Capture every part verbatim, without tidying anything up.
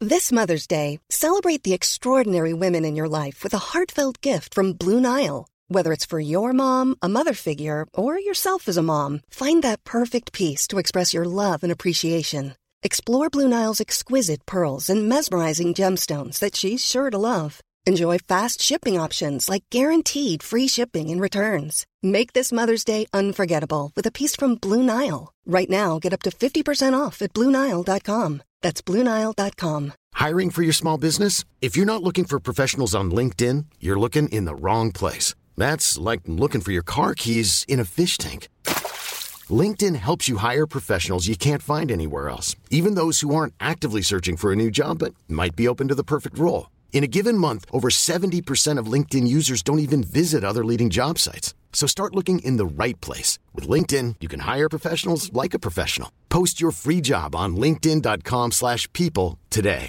This Mother's Day, celebrate the extraordinary women in your life with a heartfelt gift from Blue Nile. Whether it's for your mom, a mother figure, or yourself as a mom, find that perfect piece to express your love and appreciation. Explore Blue Nile's exquisite pearls and mesmerizing gemstones that she's sure to love. Enjoy fast shipping options like guaranteed free shipping and returns. Make this Mother's Day unforgettable with a piece from Blue Nile. Right now, get up to fifty percent off at blue nile dot com. That's blue nile dot com. Hiring for your small business? If you're not looking for professionals on LinkedIn, you're looking in the wrong place. That's like looking for your car keys in a fish tank. LinkedIn helps you hire professionals you can't find anywhere else, even those who aren't actively searching for a new job but might be open to the perfect role. In a given month, over seventy percent of LinkedIn users don't even visit other leading job sites. So start looking in the right place. With LinkedIn, you can hire professionals like a professional. Post your free job on linkedin dot com slash people today.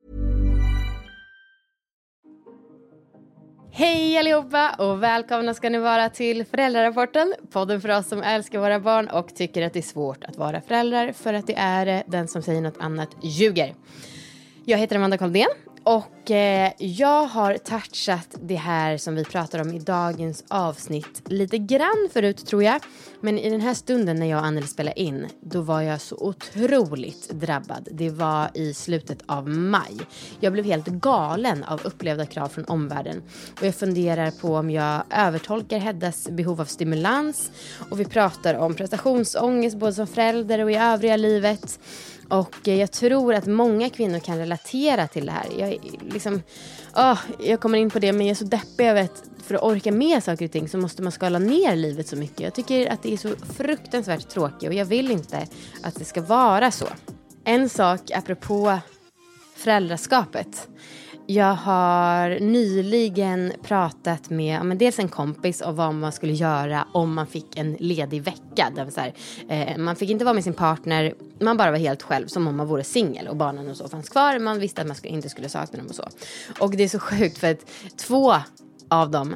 Hej allihopa och välkomna ska ni vara till Föräldrarapporten. Podden för oss som älskar våra barn och tycker att det är svårt att vara föräldrar för att det är den som säger något annat ljuger. Jag heter Amanda Koldén. Och eh, jag har touchat det här som vi pratar om i dagens avsnitt lite grann förut tror jag. Men i den här stunden när jag och Anneli spelade in, då var jag så otroligt drabbad. Det var i slutet av maj. Jag blev helt galen av upplevda krav från omvärlden. Och jag funderar på om jag övertolkar Heddas behov av stimulans. Och vi pratar om prestationsångest både som förälder och i övriga livet. Och jag tror att många kvinnor kan relatera till det här. Jag, liksom, oh, jag kommer in på det, men jag är så deppig över att för att orka med saker och ting så måste man skala ner livet så mycket. Jag tycker att det är så fruktansvärt tråkigt och jag vill inte att det ska vara så. En sak apropå föräldraskapet. Jag har nyligen pratat med ja, men dels en kompis om vad man skulle göra om man fick en ledig vecka. Där så här, eh, man fick inte vara med sin partner, man bara var helt själv som om man vore singel och barnen och så fanns kvar. Man visste att man skulle, inte skulle sakna dem och så. Och det är så sjukt för att två av dem,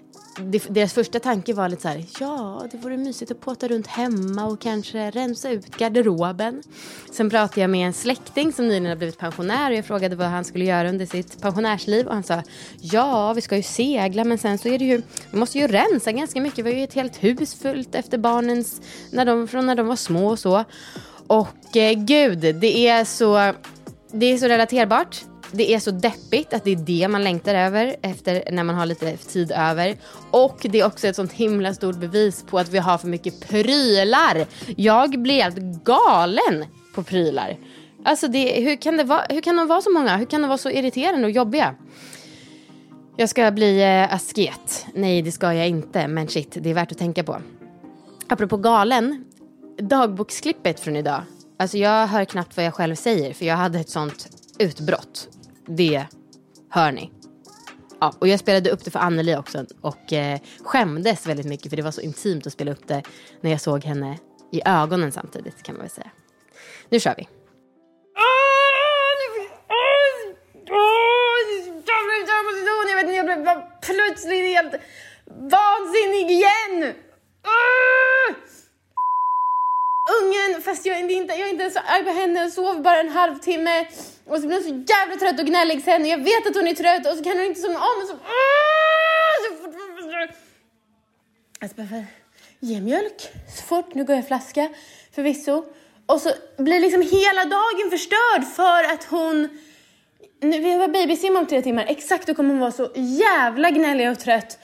deras första tanke var lite så här: ja, det vore mysigt att påta runt hemma och kanske rensa ut garderoben. Sen pratade jag med en släkting som nyligen har blivit pensionär och jag frågade vad han skulle göra under sitt pensionärsliv och han sa: ja, vi ska ju segla, men sen så är det ju, vi måste ju rensa ganska mycket. Vi har ju ett helt hus fullt efter barnens när de, från när de var små och så. Och eh, gud, det är så det är så relaterbart. Det är så deppigt att det är det man längtar över efter när man har lite tid över. Och det är också ett sånt himla stort bevis på att vi har för mycket prylar. Jag blir helt galen på prylar. Alltså det, hur kan det vara, hur kan de vara så många? Hur kan de vara så irriterande och jobbiga? Jag ska bli eh, asket. Nej, det ska jag inte. Men shit, det är värt att tänka på. Apropå galen. Dagboksklippet från idag. Alltså jag hör knappt vad jag själv säger. För jag hade ett sånt utbrott. Det hör ni. Ja, och jag spelade upp det för Anneli också. Och eh, skämdes väldigt mycket. För det var så intimt att spela upp det. När jag såg henne i ögonen samtidigt, kan man väl säga. Nu kör vi. Jag vet inte, jag blev plötsligt helt vansinnig igen. Ungen, fast jag är inte, jag är inte så arg på henne. Jag sov bara en halvtimme. Och så blir hon så jävla trött och gnällig sen. Jag vet att hon är trött. Och så kan hon inte somna om. Och så... Alltså bara för... Ge mjölk. Så fort. Nu går jag flaska. Förvisso. Och så blir liksom hela dagen förstörd. För att hon... Nu, vi var babysim om tre timmar. Exakt, då kommer hon vara så jävla gnällig och trött.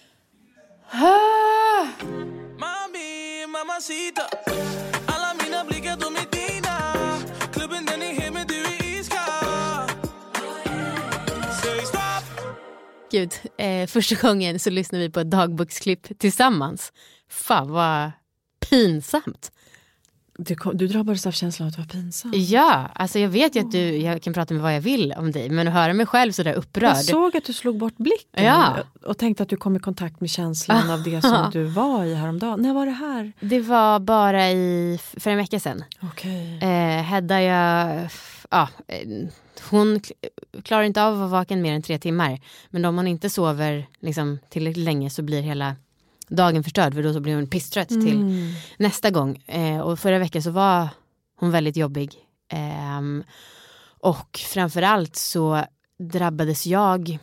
Ah. Mami, mamacita. Alla mina blickar, de är dina. Klubben, den är hemma, du är iskall. Säg stopp. Gud, eh, första gången så lyssnar vi på ett dagboksklipp tillsammans. Fan, vad pinsamt. Du, kom, du drabbades av känslan att det var pinsamt. Ja, alltså jag vet ju att du, jag kan prata med vad jag vill om dig. Men att höra mig själv så där upprörd. Jag såg att du slog bort blicken. Ja. Och tänkte att du kom i kontakt med känslan av det som du var i häromdagen. När var det här? Det var bara i, för en vecka sedan. Okej. Okay. Eh, Hedda, jag... Ja, hon klarar inte av att vara vaken mer än tre timmar. Men om hon inte sover liksom, tillräckligt länge så blir hela... dagen förstörd, för då så blir hon pisstrött mm. till nästa gång. Eh, och förra veckan så var hon väldigt jobbig. Eh, Och framförallt så drabbades jag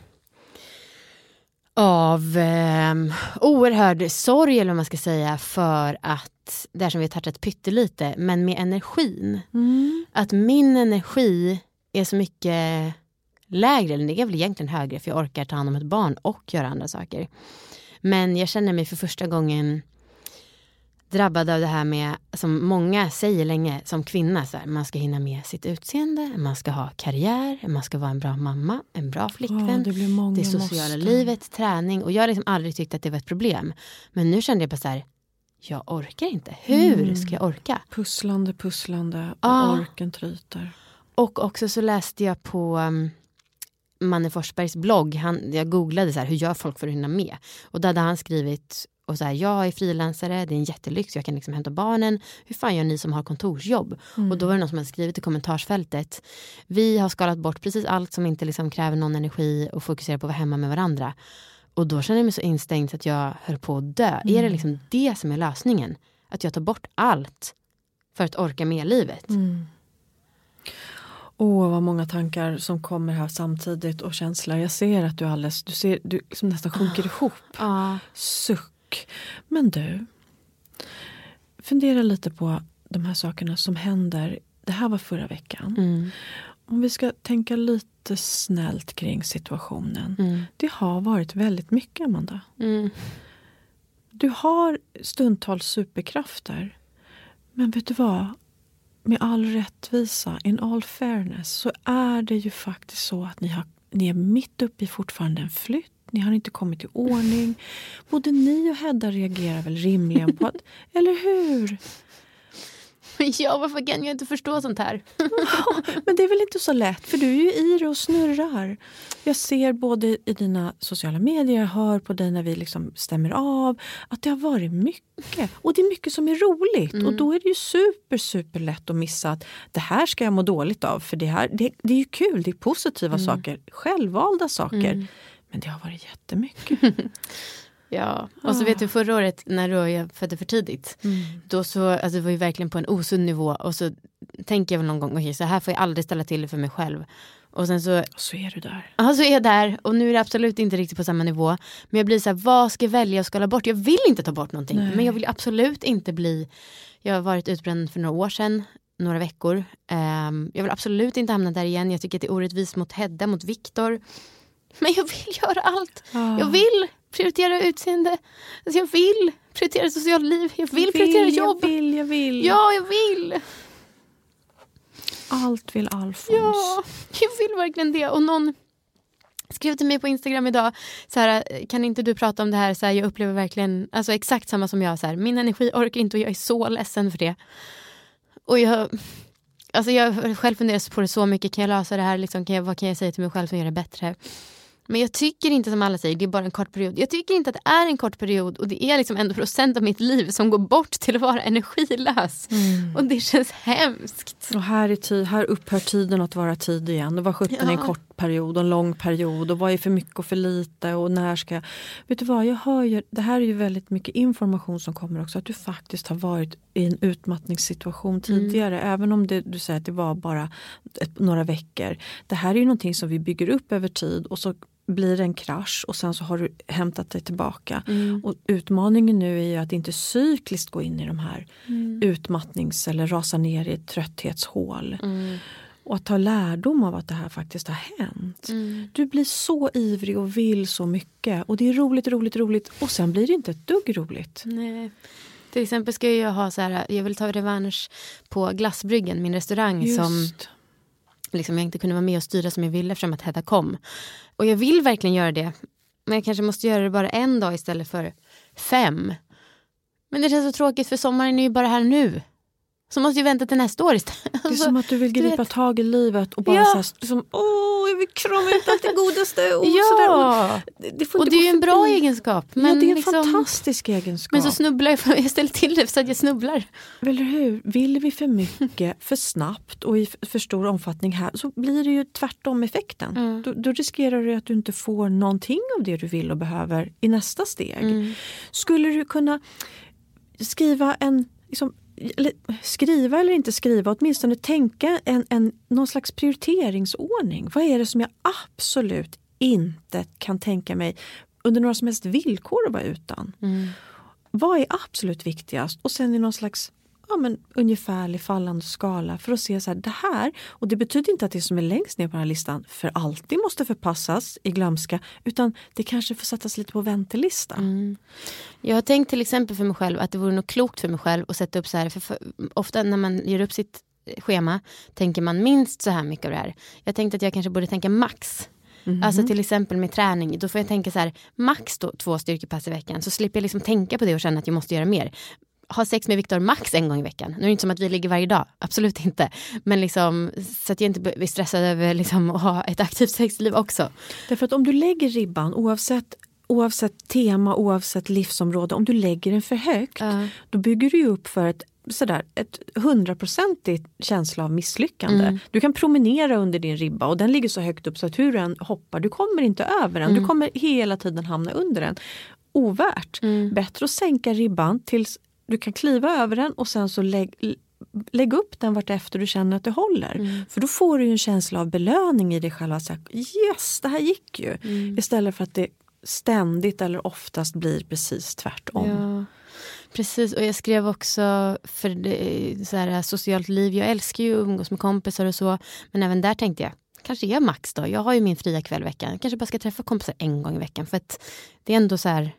av eh, oerhörd sorg, eller vad man ska säga, för att, det som vi har touchat pyttelite, men med energin. Mm. Att min energi är så mycket lägre, eller det är väl egentligen högre, för jag orkar ta hand om ett barn och göra andra saker. Men jag känner mig för första gången drabbad av det här med, som många säger länge som kvinna, så här, man ska hinna med sitt utseende, man ska ha karriär, man ska vara en bra mamma, en bra flickvän, oh, det, blir många det sociala måste. livet, träning, och jag har liksom aldrig tyckt att det var ett problem. Men nu kände jag bara så här, jag orkar inte. Hur mm. ska jag orka? Pusslande, pusslande och ah. orken tryter. Och också så läste jag på um, Manne Forsbergs blogg, han, jag googlade så här, hur gör folk för att hinna med? Och där hade han skrivit, och så här, jag är frilansare, det är en jättelyx, jag kan liksom hämta barnen. Hur fan gör ni som har kontorsjobb? Mm. Och då var det någon som hade skrivit i kommentarsfältet, vi har skalat bort precis allt som inte liksom kräver någon energi och fokuserar på att vara hemma med varandra. Och då kände jag mig så instängd att jag höll på att dö. Mm. Är det liksom det som är lösningen? Att jag tar bort allt för att orka med livet? Mm. Åh, vad många tankar som kommer här samtidigt och känslor. Jag ser att du alldeles, du ser, du liksom nästan sjunker ihop. Ah. Suck. Men du, fundera lite på de här sakerna som händer. Det här var förra veckan. Mm. Om vi ska tänka lite snällt kring situationen. Mm. Det har varit väldigt mycket, Amanda. Mm. Du har stundtals superkrafter. Men vet du vad? Med all rättvisa, in all fairness, så är det ju faktiskt så att ni, har, ni är mitt uppe i fortfarande en flytt. Ni har inte kommit i ordning. Både ni och Hedda reagerar väl rimligen på att, eller hur? Ja, varför kan jag inte förstå sånt här? Ja, men det är väl inte så lätt, för du är ju i det och snurrar. Jag ser både i dina sociala medier, jag hör på dig när vi liksom stämmer av, att det har varit mycket. Och det är mycket som är roligt. Mm. Och då är det ju super, super lätt att missa att det här ska jag må dåligt av. För det här, det, det är ju kul, det är positiva mm. saker, självvalda saker. Mm. Men det har varit jättemycket. Ja, och så vet du förra året när jag födde för tidigt, mm. då så, alltså det var ju verkligen på en osund nivå, och så tänker jag väl någon gång, okej, så här får jag aldrig ställa till för mig själv. Och sen så, så är du där. Ja, så är jag där, och nu är det absolut inte riktigt på samma nivå. Men jag blir så här, vad ska jag välja att skala bort? Jag vill inte ta bort någonting, Nej. men jag vill absolut inte bli, jag har varit utbränd för några år sedan, några veckor. Um, jag vill absolut inte hamna där igen. Jag tycker att det är orättvist mot Hedda, mot Viktor. Men jag vill göra allt. Ah. Jag vill prioritera utseende. Alltså jag vill prioritera socialt liv. Jag vill, vill prioritera jobb. Jag vill, jag vill. Ja, jag vill. Allt vill Alfons. Ja, jag vill verkligen det. Och någon skrev till mig på Instagram idag, så här, kan inte du prata om det här? Så här, jag upplever verkligen, alltså exakt samma som jag. Så här, min energi orkar inte och jag är så ledsen för det. Och jag... Alltså jag har själv funderat på det så mycket. Kan jag lösa det här? Liksom, kan jag, vad kan jag säga till mig själv som gör det bättre? Men jag tycker inte, som alla säger, det är bara en kort period. Jag tycker inte att det är en kort period. Och det är liksom ändå procent av mitt liv som går bort till att vara energilös. Mm. Och det känns hemskt. Och här, är tid, här upphör tiden att vara tid igen. Det var sjutton ja. en kort period och en lång period. Och vad är för mycket och för lite? Och när ska jag... Vet du vad, jag hör ju... Det här är ju väldigt mycket information som kommer också. Att du faktiskt har varit i en utmattningssituation tidigare. Mm. Även om det, du säger att det var bara ett, några veckor. Det här är ju någonting som vi bygger upp över tid. Och så blir det en krasch och sen så har du hämtat dig tillbaka. Mm. Och utmaningen nu är ju att inte cykliskt gå in i de här mm. utmattnings- eller rasa ner i ett trötthetshål. Mm. Och att ta lärdom av att det här faktiskt har hänt. Mm. Du blir så ivrig och vill så mycket. Och det är roligt, roligt, roligt. Och sen blir det inte ett dugg roligt. Nej. Till exempel ska jag ha så här, jag vill ta revansch på Glassbryggen, min restaurang. Just. Som liksom jag inte kunde vara med och styra som jag ville eftersom att Hedda kom. Och jag vill verkligen göra det. Men jag kanske måste göra det bara en dag istället för fem. Men det känns så tråkigt, för sommaren är ju bara här nu. Så måste jag vänta till nästa år istället. Det är som att du vill gripa tag i livet och bara ja. så här, som, åh, jag vill krama ut allt det godaste. Och ja, sådär. Och det, och det är ju en bra egenskap. Men ja, det är en liksom, fantastisk egenskap. Men så snubblar jag, för jag ställer till det så att jag snubblar. Eller hur? Vill vi för mycket, för snabbt och i för stor omfattning här, så blir det ju tvärtom effekten. Mm. Då, då riskerar du att du inte får någonting av det du vill och behöver i nästa steg. Mm. Skulle du kunna skriva en... Liksom, eller, skriva eller inte skriva, åtminstone tänka en, en, någon slags prioriteringsordning. Vad är det som jag absolut inte kan tänka mig under några som helst villkor att vara utan? Mm. Vad är absolut viktigast? Och sen i någon slags ja, men, ungefärlig fallande skala för att se så här, det här, och det betyder inte att det som är längst ner på den här listan för alltid måste förpassas i glömska, utan det kanske får sättas lite på väntelista. Mm. Jag har tänkt till exempel för mig själv att det vore nog klokt för mig själv att sätta upp så här, för, för ofta när man gör upp sitt schema tänker man minst så här mycket av det här. Jag tänkte att jag kanske borde tänka max. Mm-hmm. Alltså till exempel med träning, då får jag tänka så här, max då, två styrkepass i veckan, så slipper jag liksom tänka på det och känna att jag måste göra mer. Ha sex med Viktor max en gång i veckan. Nu är det inte som att vi ligger varje dag, absolut inte. Men liksom, så att jag inte blir stressad över liksom, att ha ett aktivt sexliv också. Därför att om du lägger ribban, oavsett, oavsett tema, oavsett livsområde, om du lägger den för högt, uh. då bygger du upp för ett sådär, ett hundraprocentigt känsla av misslyckande. Mm. Du kan promenera under din ribba och den ligger så högt upp så att hur den hoppar, du kommer inte över den. Mm. Du kommer hela tiden hamna under den. Ovärt. Mm. Bättre att sänka ribban tills du kan kliva över den och sen så lägg, lägg upp den vart efter du känner att det håller. Mm. För då får du ju en känsla av belöning i dig själv. Att säga, yes, det här gick ju. Mm. Istället för att det ständigt eller oftast blir precis tvärtom. Ja. Precis, och jag skrev också för det, så här, socialt liv. Jag älskar ju att umgås med kompisar och så. Men även där tänkte jag, kanske är max då. Jag har ju min fria kväll i veckan. Kanske bara ska träffa kompisar en gång i veckan. För att det är ändå så här,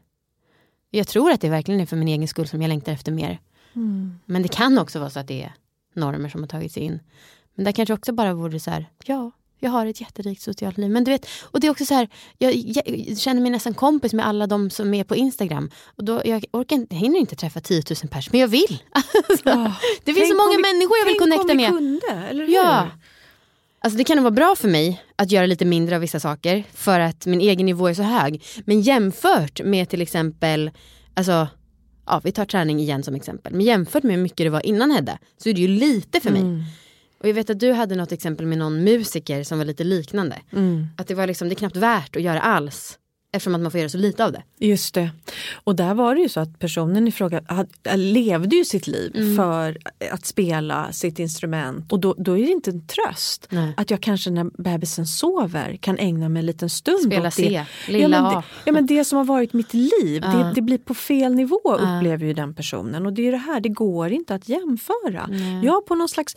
jag tror att det verkligen är för min egen skull som jag längtar efter mer. Mm. Men det kan också vara så att det är normer som har tagits in. Men där kanske också bara vore så här, ja, jag har ett jätterikt socialt liv. Men du vet, och det är också så här, jag, jag känner mig nästan kompis med alla de som är på Instagram. Och då, jag orkar inte, jag hinner inte träffa tio tusen pers, men jag vill. Alltså, oh, det finns så många vi, människor jag vill connecta med. Kunde, eller hur? Ja. Alltså det kan nog vara bra för mig att göra lite mindre av vissa saker för att min egen nivå är så hög. Men jämfört med till exempel, alltså, ja, vi tar träning igen som exempel. Men jämfört med hur mycket det var innan Hedda så är det ju lite för mig. Mm. Och jag vet att du hade något exempel med någon musiker som var lite liknande. Mm. Att det var liksom, det är knappt värt att göra alls. Eftersom att man får göra så lite av det. Just det. Och där var det ju så att personen i fråga hade, levde ju sitt liv mm. för att spela sitt instrument. Och då, då är det inte en tröst. Nej. Att jag kanske när bebisen sover kan ägna mig en liten stund spela åt C, det. lilla ja, men det, A. ja, men det som har varit mitt liv, uh. det, det blir på fel nivå uh. upplever ju den personen. Och det är det här, det går inte att jämföra. Mm. Jag på någon slags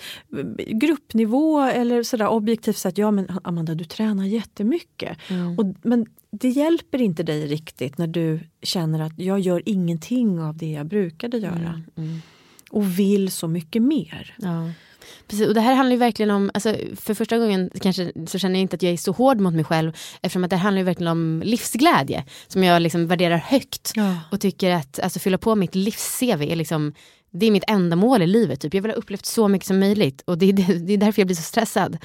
gruppnivå eller sådär objektivt sett, ja men Amanda, du tränar jättemycket. Mm. Och, men det hjälper inte dig riktigt när du känner att jag gör ingenting av det jag brukade göra. Mm, mm. Och vill så mycket mer. Ja. Precis, och det här handlar ju verkligen om, alltså, för första gången kanske så känner jag inte att jag är så hård mot mig själv, eftersom att det handlar ju verkligen om livsglädje som jag liksom värderar högt. Ja. Och tycker att alltså, fylla på mitt livs-C V är liksom, det är mitt enda mål i livet. Typ. Jag vill ha upplevt så mycket som möjligt. Och det är, det, det är därför jag blir så stressad.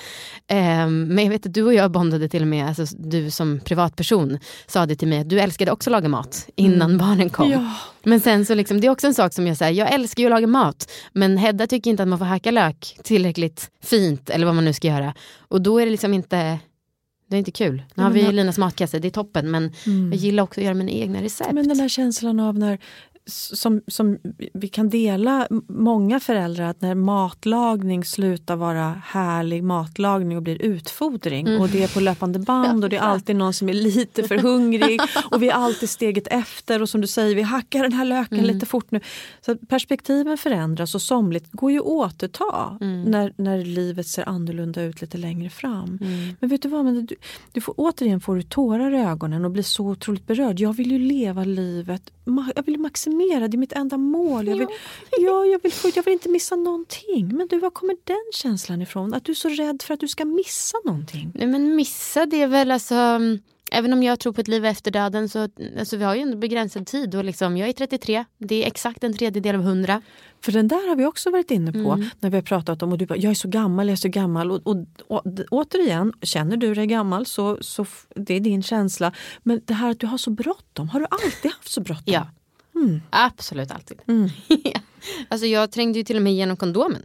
Um, men jag vet att du och jag bondade till och med, alltså, du som privatperson sa det till mig att du älskade också att laga mat innan mm. barnen kom. Ja. Men sen så liksom, det är också en sak som jag säger, jag älskar ju att laga mat. Men Hedda tycker inte att man får hacka lök tillräckligt fint eller vad man nu ska göra. Och då är det liksom inte... Det är inte kul. Nu ja, har vi jag... Linas matkasse, det är toppen. Men mm. jag gillar också att göra mina egna recept. Men den här känslan av när... Som, som vi kan dela många föräldrar, att när matlagning slutar vara härlig matlagning och blir utfodring mm. och det är på löpande band och det är alltid någon som är lite för hungrig och vi är alltid steget efter och som du säger, vi hackar den här löken mm. lite fort nu. Så perspektiven förändras och somligt går ju att återta mm. när, när livet ser annorlunda ut lite längre fram. Mm. Men vet du vad, men du, du får, återigen får du tårar i ögonen och blir så otroligt berörd. Jag vill ju leva livet, jag vill maximera. Det är mitt enda mål. Jag vill, ja, jag, vill, jag vill inte missa någonting. Men du, var kommer den känslan ifrån? Att du är så rädd för att du ska missa någonting. Nej, men missa det är väl alltså... Även om jag tror på ett liv efter döden så alltså, vi har ju en begränsad tid. Och liksom, jag är trettiotre. Det är exakt en tredjedel av hundra. För den där har vi också varit inne på mm. när vi har pratat om och du bara, jag är så gammal, jag är så gammal och, och, och, och återigen, känner du dig gammal så, så det är din känsla. Men det här att du har så bråttom, har du alltid haft så bråttom? Ja. Mm. Absolut alltid. Mm. Alltså jag trängde ju till och med igenom kondomen.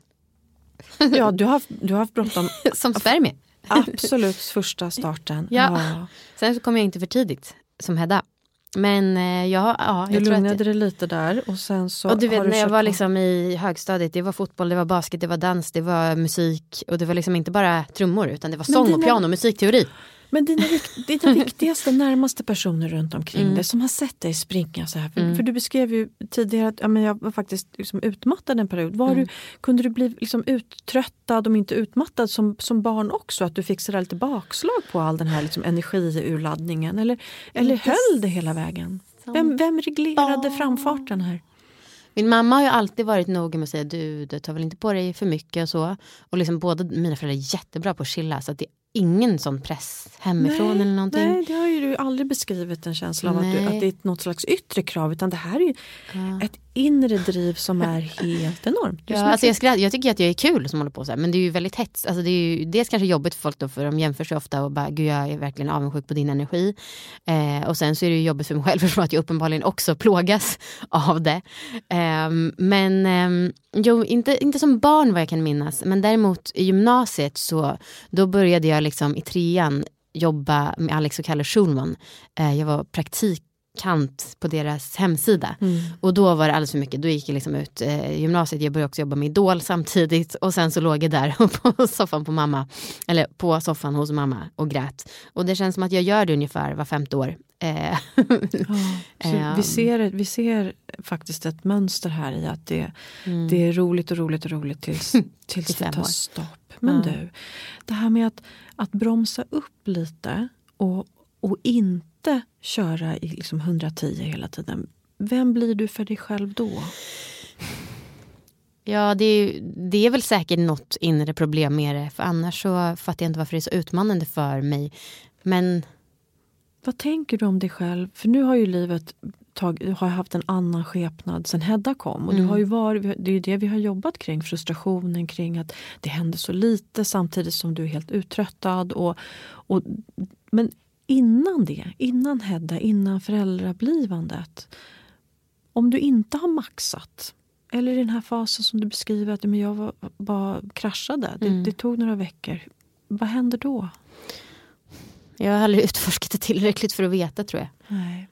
Ja, du har, du har haft bråttom. Som spermie. Absolut första starten. Ja. Ja. Sen så kom jag inte för tidigt som Hedda. Men eh, ja, ja, du jag tror lugnade att... dig lite där och sen så... Och du vet, har du när jag var på... liksom i högstadiet, det var fotboll, det var basket, det var dans, det var musik. Och det var liksom inte bara trummor, utan det var sång dina... och piano, musikteori. Men dina, dina viktigaste, närmaste personer runt omkring mm. dig som har sett dig springa så här. För, mm. för du beskrev ju tidigare att ja, men jag var faktiskt liksom utmattad en period. Var mm. du, kunde du bli liksom uttröttad, om inte utmattad som, som barn också? Att du fick sådär lite bakslag på all den här liksom energiurladdningen? Eller, eller höll det hela vägen? Vem, vem reglerade oh. framfarten här? Min mamma har ju alltid varit noga med att säga du, du tar väl inte på dig för mycket och så. Och liksom båda mina föräldrar är jättebra på att chilla, så att det är ingen sån press hemifrån nej, eller någonting. Nej, det har ju du aldrig beskrivit en känsla av att, du, att det är något slags yttre krav, utan det här är ju ja. ett inre driv som är helt enormt. Ja, alltså jag, skrattar, jag tycker att jag är kul som håller på så här, men det är ju väldigt hets. Alltså det är ju dels kanske jobbigt för folk då, för de jämför sig ofta och bara, gud jag är verkligen avundsjuk på din energi. Eh, och sen så är det ju jobbigt för mig själv för att jag uppenbarligen också plågas av det. Eh, men eh, jo, inte, inte som barn vad jag kan minnas, men däremot i gymnasiet så då började jag liksom i trean jobba med Alex och Kalle Schulman. Eh, jag var praktik kant på deras hemsida. Mm. Och då var det alldeles för mycket. Då gick jag liksom ut eh, gymnasiet. Jag började också jobba med Idol samtidigt. Och sen så låg jag där på soffan på mamma. Eller på soffan hos mamma och grät. Och det känns som att jag gör det ungefär var femte år. Eh. Ja, vi, ser, vi ser faktiskt ett mönster här i att det, mm. det är roligt och roligt och roligt tills, tills det tar stopp. Men mm. du, det här med att, att bromsa upp lite och, och inte köra i liksom hundratio hela tiden. Vem blir du för dig själv då? Ja, det är, det är väl säkert något inre problem med det. För annars så fattar jag inte varför det är så utmanande för mig. Men... Vad tänker du om dig själv? För nu har ju livet tag, har haft en annan skepnad sen Hedda kom. Och mm. du har ju varit, det är ju det vi har jobbat kring. Frustrationen kring att det händer så lite samtidigt som du är helt uttröttad. Och, och, men innan det, innan Hedda, innan föräldrablivandet. Om du inte har maxat. Eller i den här fasen som du beskriver att men jag var, bara kraschade. Det, mm. det tog några veckor. Vad händer då? Jag har aldrig utforskat det tillräckligt för att veta, tror jag. Nej.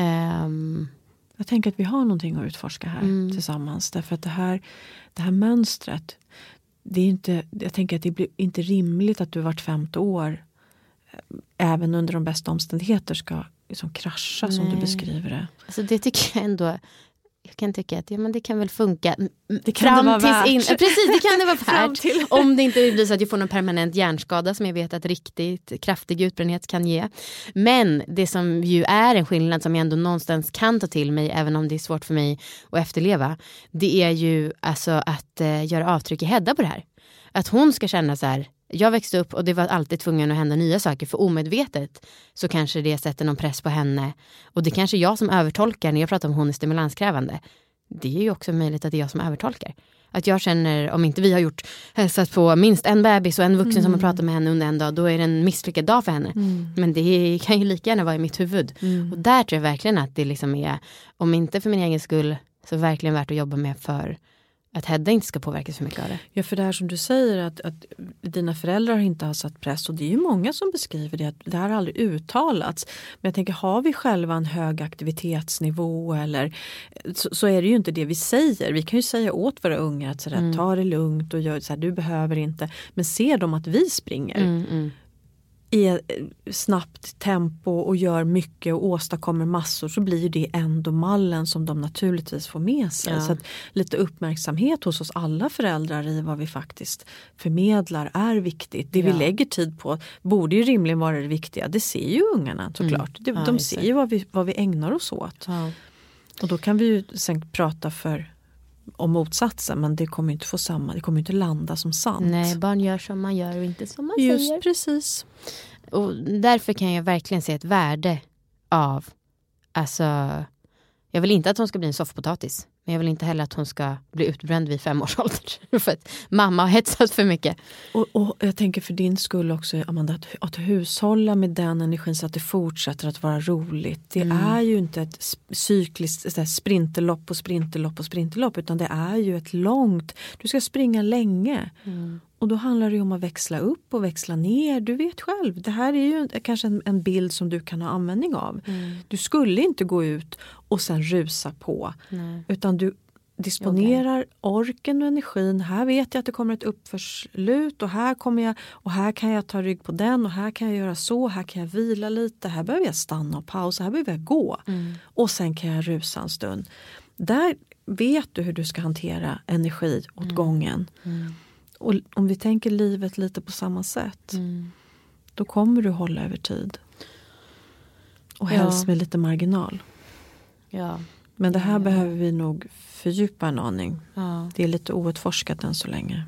Um. Jag tänker att vi har någonting att utforska här mm. tillsammans. Därför att det här, det här mönstret, det är inte, jag tänker att det blir inte rimligt att du vart femte år, även under de bästa omständigheter, ska liksom krascha. Nej. Som du beskriver det. Alltså det tycker jag ändå... Jag kan tycka att ja, men det kan väl funka. Det kan fram det vara värt. In, precis, det kan det vara värt. Om det inte blir så att jag får någon permanent hjärnskada som jag vet att riktigt kraftig utbrändhet kan ge. Men det som ju är en skillnad som jag ändå någonstans kan ta till mig, även om det är svårt för mig att efterleva, det är ju alltså att eh, göra avtryck i Hedda på det här. Att hon ska känna så här, jag växte upp och det var alltid tvungen att hända nya saker, för omedvetet så kanske det sätter någon press på henne. Och det kanske jag som övertolkar när jag pratar om hon är stimulanskrävande. Det är ju också möjligt att det är jag som övertolkar. Att jag känner, om inte vi har gjort hälsat på minst en bebis och en vuxen mm. som har pratat med henne under en dag, då är det en misslyckad dag för henne. Mm. Men det kan ju lika gärna vara i mitt huvud. Mm. Och där tror jag verkligen att det liksom är, om inte för min egen skull, så verkligen värt att jobba med för att Hedda inte ska påverkas för mycket av det. Ja, för det här som du säger att, att dina föräldrar inte har satt press, och det är ju många som beskriver det, att det här har aldrig uttalats. Men jag tänker, har vi själva en hög aktivitetsnivå eller så, så är det ju inte det vi säger. Vi kan ju säga åt våra unga att sådär, mm. ta det lugnt och gör så här, du behöver inte. Men ser de att vi springer mm, mm. i snabbt tempo och gör mycket och åstadkommer massor, så blir ju det ändå mallen som de naturligtvis får med sig. Ja. Så att lite uppmärksamhet hos oss alla föräldrar i vad vi faktiskt förmedlar är viktigt. Det ja. vi lägger tid på borde ju rimligen vara det viktiga. Det ser ju ungarna såklart. Mm. Ja, de ser ju vad vi, vad vi ägnar oss åt. Ja. Och då kan vi ju sen prata för om motsatsen, men det kommer inte få samma, det kommer inte landa som sant. Nej, barn gör som man gör och inte som man Just säger. Precis. Och därför kan jag verkligen se ett värde av, alltså, jag vill inte att hon ska bli en soffpotatis, men jag vill inte heller att hon ska bli utbränd vid fem års ålder för att mamma har hetsat för mycket. Och, och jag tänker för din skull också, Amanda, att, att hushålla med den energin så att det fortsätter att vara roligt. Det mm. är ju inte ett cykliskt så här, sprinterlopp och sprinterlopp och sprinterlopp, utan det är ju ett långt, du ska springa länge. Mm. Och då handlar det ju om att växla upp och växla ner. Du vet själv, det här är ju kanske en, en bild som du kan ha användning av. Mm. Du skulle inte gå ut och sen rusa på. Nej. Utan du disponerar okay. orken och energin. Här vet jag att det kommer ett uppförslut och här kommer jag och här kan jag ta rygg på den och här kan jag göra så, här kan jag vila lite, här behöver jag stanna och pausa, här behöver jag gå. Mm. Och sen kan jag rusa en stund. Där vet du hur du ska hantera energi åt mm. gången. Mm. Och om vi tänker livet lite på samma sätt, mm. då kommer du hålla över tid. Och helst ja. med lite marginal. Ja. Men det här ja. behöver vi nog fördjupa en aning. Ja. Det är lite outforskat än så länge.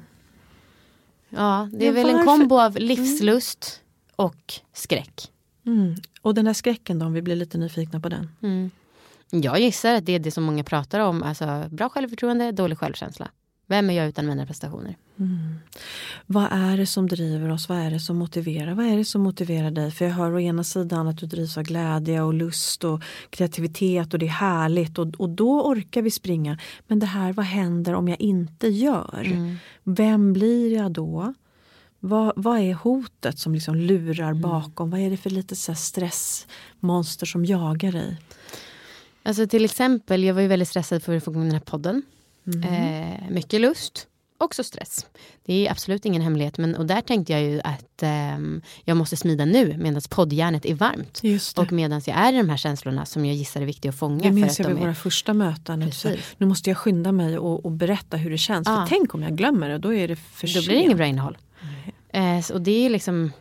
Ja, det är ja, väl varför? en kombo av livslust mm. och skräck. Mm. Och den där skräcken då, om vi blir lite nyfikna på den. Mm. Jag gissar att det är det som många pratar om. Alltså bra självförtroende, dålig självkänsla. Vem är jag utan mina prestationer? Mm. Vad är det som driver oss? Vad är det som motiverar? Vad är det som motiverar dig? För jag hör å ena sidan att du drivs av glädje och lust och kreativitet och det är härligt. Och, och då orkar vi springa. Men det här, vad händer om jag inte gör? Mm. Vem blir jag då? Vad, vad är hotet som liksom lurar bakom? Mm. Vad är det för lite så här stressmonster som jagar dig? Alltså till exempel, jag var ju väldigt stressad för att få igång den här podden. Mm. Eh, mycket lust, också stress. Det är absolut ingen hemlighet. Men, och där tänkte jag ju att eh, jag måste smida nu medan poddjärnet är varmt. Och medan jag är i de här känslorna som jag gissar är viktiga att fånga. Det minns för jag vid är... våra första möten. Så, nu måste jag skynda mig och, och berätta hur det känns. Ah. För tänk om jag glömmer det, då är det för sent. Då blir det ingen bra innehåll. Mm. Eh, och det är liksom,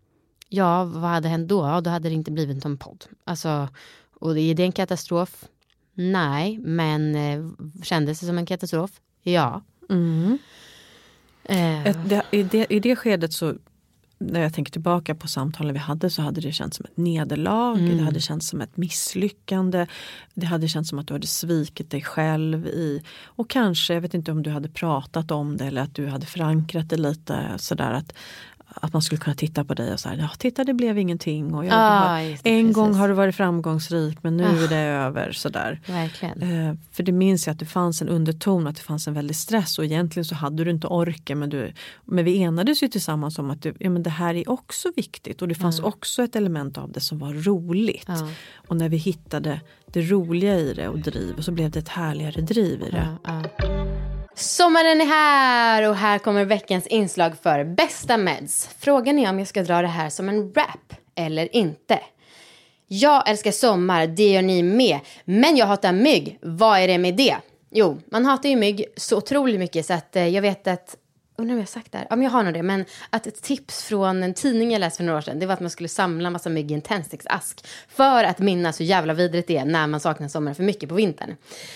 ja, vad hade hänt då? Ja, då hade det inte blivit en podd. Alltså, och är det en katastrof? Nej, men eh, kändes det som en katastrof? Ja. Mm. Eh. Ett, det, i, det, I det skedet så, när jag tänker tillbaka på samtalen vi hade, så hade det känts som ett nederlag. Mm. Det hade känts som ett misslyckande. Det hade känts som att du hade svikit dig själv i. Och kanske, jag vet inte om du hade pratat om det eller att du hade förankrat det lite sådär att att man skulle kunna titta på dig och säga, ja titta det blev ingenting. Och jag, ah, har, det, en precis. gång har du varit framgångsrik men nu ah, är det över. Sådär. Verkligen. Eh, för det minns jag att det fanns en underton, att det fanns en väldig stress och egentligen så hade du inte orken. Men, du, men vi enades ju tillsammans om att du, ja, men det här är också viktigt och det fanns ah. också ett element av det som var roligt. Ah. Och när vi hittade det roliga i det och driv, så blev det ett härligare driv i det. Ah, ah. Sommaren är här och här kommer veckans inslag för bästa meds. Frågan är om jag ska dra det här som en rap eller inte. Jag älskar sommar, det gör ni med. Men jag hatar mygg, vad är det med det? Jo, man hatar ju mygg så otroligt mycket så att jag vet att, undrar om jag har sagt det här, ja men jag har nog det, men att ett tips från en tidning jag läste för några år sedan, det var att man skulle samla massa mygg i en tändsticksask för att minnas hur jävla vidrigt det är när man saknar sommaren för mycket på vintern.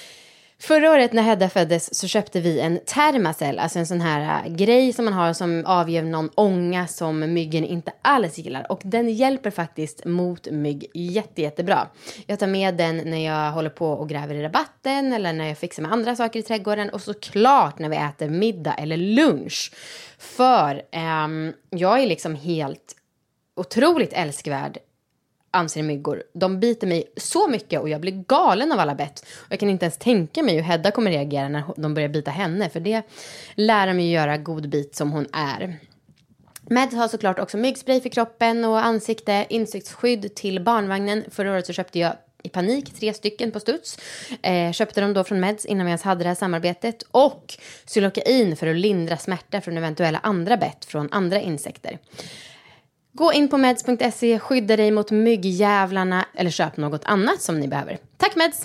Förra året när Hedda föddes så köpte vi en Thermacell, alltså en sån här uh, grej som man har som avger någon ånga som myggen inte alls gillar. Och den hjälper faktiskt mot mygg jätte, jättebra. Jag tar med den när jag håller på och gräver i rabatten eller när jag fixar med andra saker i trädgården. Och såklart när vi äter middag eller lunch. För um, jag är liksom helt otroligt älskvärd. Anser myggor. De biter mig så mycket och jag blir galen av alla bett. Och jag kan inte ens tänka mig hur Hedda kommer reagera när de börjar bita henne. För det lär de ju göra god bit som hon är. Med har såklart också myggspray för kroppen och ansikte. Insektsskydd till barnvagnen. Förra året så köpte jag i panik tre stycken på studs. Eh, köpte dem då från Meds innan vi ens hade det här samarbetet. Och Xylocain för att lindra smärta från eventuella andra bett från andra insekter. Gå in på meds punkt se, skydda dig mot myggjävlarna eller köp något annat som ni behöver. Tack Meds!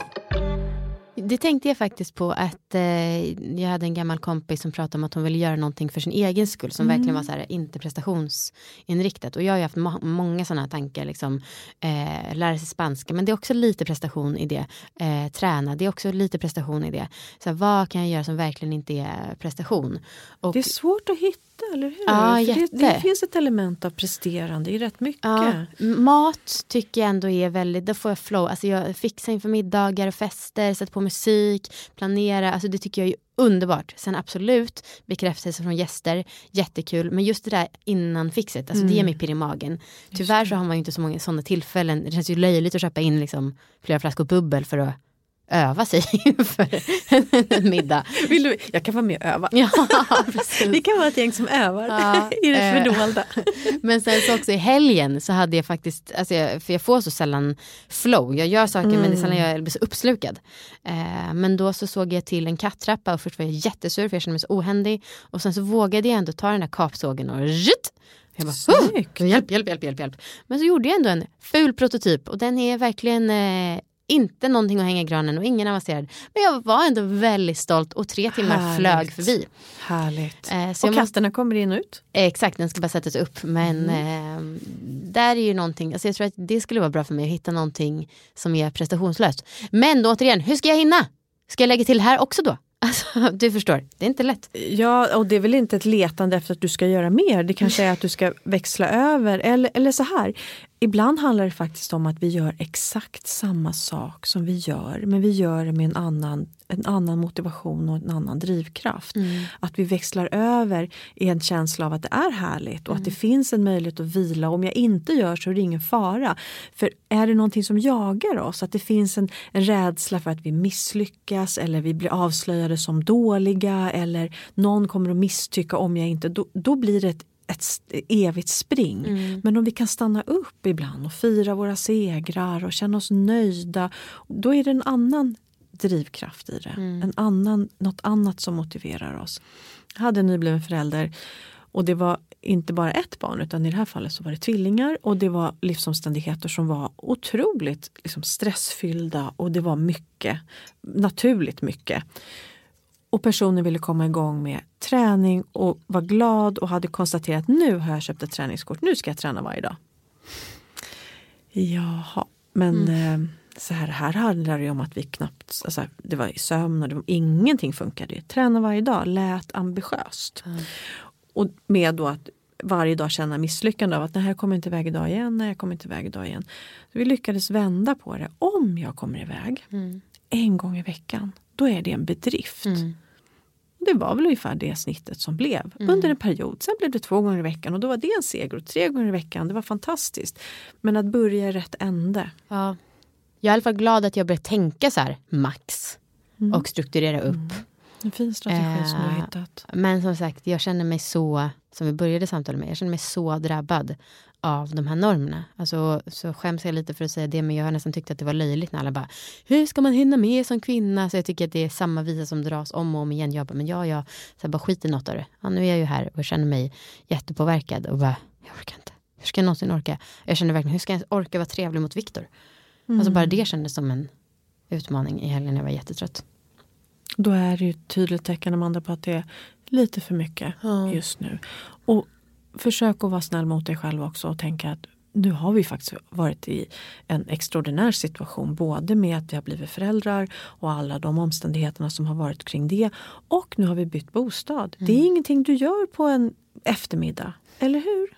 Det tänkte jag faktiskt på att eh, jag hade en gammal kompis som pratade om att hon ville göra någonting för sin egen skull som mm. verkligen var så här, inte prestationsinriktat. Och jag har ju haft må- många sådana tankar, liksom eh, lära sig spanska, men det är också lite prestation i det. Eh, träna, det är också lite prestation i det. Så här, vad kan jag göra som verkligen inte är prestation? Och, det är svårt att hitta, eller hur? Ja, det, det finns ett element av presterande i rätt mycket. Ja, mat tycker jag ändå är väldigt, då får jag flow. Alltså jag fixar inför middagar och fester, sätter på musik, planera. Alltså det tycker jag är underbart. Sen absolut bekräftelse från gäster, jättekul. Men just det där innan fixet, alltså mm. det ger mig pirr i magen. Tyvärr så har man ju inte så många sådana tillfällen. Det känns ju löjligt att köpa in liksom flera flaskor bubbel för att öva sig inför en middag. Vill du? Jag kan vara med och öva. Ja, precis. Vi kan vara ett gäng som övar Ja, i det fördolda. Men sen så också i helgen så hade jag faktiskt, alltså jag, för jag får så sällan flow. Jag gör saker mm. men det är sällan jag blir så uppslukad. Eh, men då så såg jag till en kattrappa och först var jag jättesur för jag kände mig så ohändig. Och sen så vågade jag ändå ta den där kapsågen och rrt! Jag bara, oh, hjälp, hjälp, hjälp, hjälp, hjälp. Men så gjorde jag ändå en ful prototyp och den är verkligen eh, inte någonting att hänga i granen och ingen avancerad. Men jag var ändå väldigt stolt och tre timmar Härligt. flög förbi. Härligt. Eh, så och katterna måste... kommer in och ut? Eh, exakt, den ska bara sättas upp. Men mm. eh, där är ju någonting, alltså jag tror att det skulle vara bra för mig att hitta någonting som är prestationslöst. Men då återigen, hur ska jag hinna? Ska jag lägga till här också då? Alltså, du förstår, det är inte lätt. Ja, och det är väl inte ett letande efter att du ska göra mer. Det kanske är att du ska växla över. Eller, eller så här, ibland handlar det faktiskt om att vi gör exakt samma sak som vi gör. Men vi gör det med en annan, en annan motivation och en annan drivkraft. Mm. Att vi växlar över i en känsla av att det är härligt. Och mm. att det finns en möjlighet att vila. Om jag inte gör så är det ingen fara. För är det någonting som jagar oss? Att det finns en, en rädsla för att vi misslyckas. Eller vi blir avslöjade som dåliga. Eller någon kommer att misstycka om jag inte. Då, då blir det ett ett evigt spring. Mm. Men om vi kan stanna upp ibland och fira våra segrar och känna oss nöjda, då är det en annan drivkraft i det. Mm. En annan, något annat som motiverar oss. Jag hade en nybliven förälder och det var inte bara ett barn utan i det här fallet så var det tvillingar och det var livsomständigheter som var otroligt liksom, stressfyllda och det var mycket, naturligt mycket. Och personen ville komma igång med träning och var glad och hade konstaterat att nu har jag köpt ett träningskort. Nu ska jag träna varje dag. Jaha, men mm. eh, så här, här handlar det om att vi knappt, alltså, det var i sömn och det var, ingenting funkade. Träna varje dag, lät ambitiöst. Mm. Och med då att varje dag känna misslyckande av att det här kommer inte iväg idag igen, nej jag kommer inte iväg idag igen. Så vi lyckades vända på det. Om jag kommer iväg mm. en gång i veckan, då är det en bedrift. Mm. Det var väl ungefär det snittet som blev mm. under en period. Sen blev det två gånger i veckan och då var det en seger. Och tre gånger i veckan, det var fantastiskt. Men att börja i rätt ände. Ja. Jag är i alla fall glad att jag började tänka så här, max. Mm. Och strukturera upp. Mm. En fin strategi eh, som du har hittat. Men som sagt, jag känner mig så, som vi började samtala med, jag känner mig så drabbad av de här normerna. Alltså, så skäms jag lite för att säga det, men jag har nästan tyckt att det var löjligt när alla bara, hur ska man hinna med som kvinna? Så jag tycker att det är samma visa som dras om och om igen. Jag bara, men jag, jag så här, bara skit i något av det. Ja, nu är jag ju här och känner mig jättepåverkad och bara, jag orkar inte. Hur ska jag någonsin orka? Jag känner verkligen, hur ska jag orka vara trevlig mot Viktor? Mm. Alltså bara det kändes som en utmaning i helgen när jag var jättetrött. Då är det ju ett tydligt tecken, Amanda, på att det är lite för mycket mm. just nu. Och försök att vara snäll mot dig själv också och tänka att nu har vi faktiskt varit i en extraordinär situation. Både med att vi har blivit föräldrar och alla de omständigheterna som har varit kring det. Och nu har vi bytt bostad. Mm. Det är ingenting du gör på en eftermiddag, eller hur?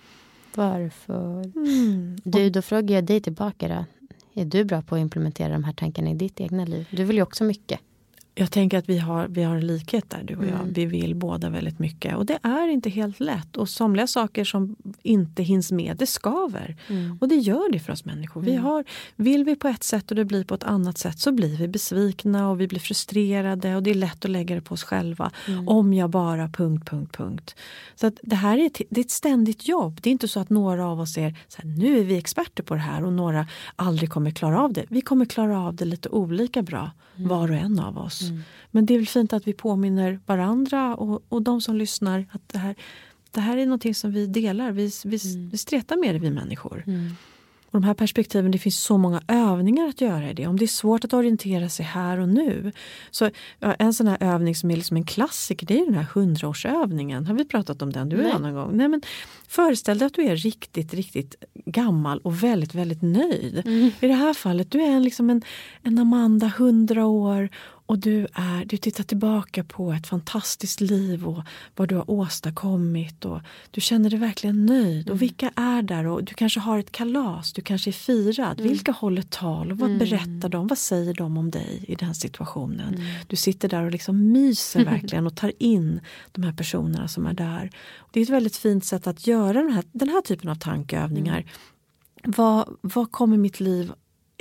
Varför? Mm. Du, då frågar jag dig tillbaka då. Är du bra på att implementera de här tankarna i ditt egna liv? Du vill ju också mycket. Jag tänker att vi har, vi har en likhet där, du och jag. Mm. Vi vill båda väldigt mycket. Och det är inte helt lätt. Och somliga saker som inte hinns med, det skaver. Mm. Och det gör det för oss människor. Mm. Vi har, vill vi på ett sätt och det blir på ett annat sätt, så blir vi besvikna och vi blir frustrerade. Och det är lätt att lägga det på oss själva. Mm. Om jag bara punkt, punkt, punkt. Så att det här är ett, det är ett ständigt jobb. Det är inte så att några av oss är så här, nu är vi experter på det här och några aldrig kommer klara av det. Vi kommer klara av det lite olika bra, mm. var och en av oss. Mm. Men det är väl fint att vi påminner varandra och, och de som lyssnar att det här, det här är någonting som vi delar. Vi, vi, mm. vi stretar med det, vi människor. Mm. Och de här perspektiven, det finns så många övningar att göra i det. Om det är svårt att orientera sig här och nu. Så ja, en sån här övning som är liksom en klassiker, det är den här hundraårsövningen. Har vi pratat om den du en annan gång? Nej, men föreställ dig att du är riktigt, riktigt gammal och väldigt, väldigt nöjd. Mm. I det här fallet, du är en, liksom en, en Amanda, hundra år. Och du, är, du tittar tillbaka på ett fantastiskt liv och vad du har åstadkommit. Och du känner dig verkligen nöjd. Mm. Och vilka är där? Och du kanske har ett kalas. Du kanske är firad. Mm. Vilka håller tal? Och vad mm. berättar de? Vad säger de om dig i den situationen? Mm. Du sitter där och liksom myser verkligen och tar in de här personerna som är där. Och det är ett väldigt fint sätt att göra den här, den här typen av tankeövningar. Mm. Vad, vad kommer mitt liv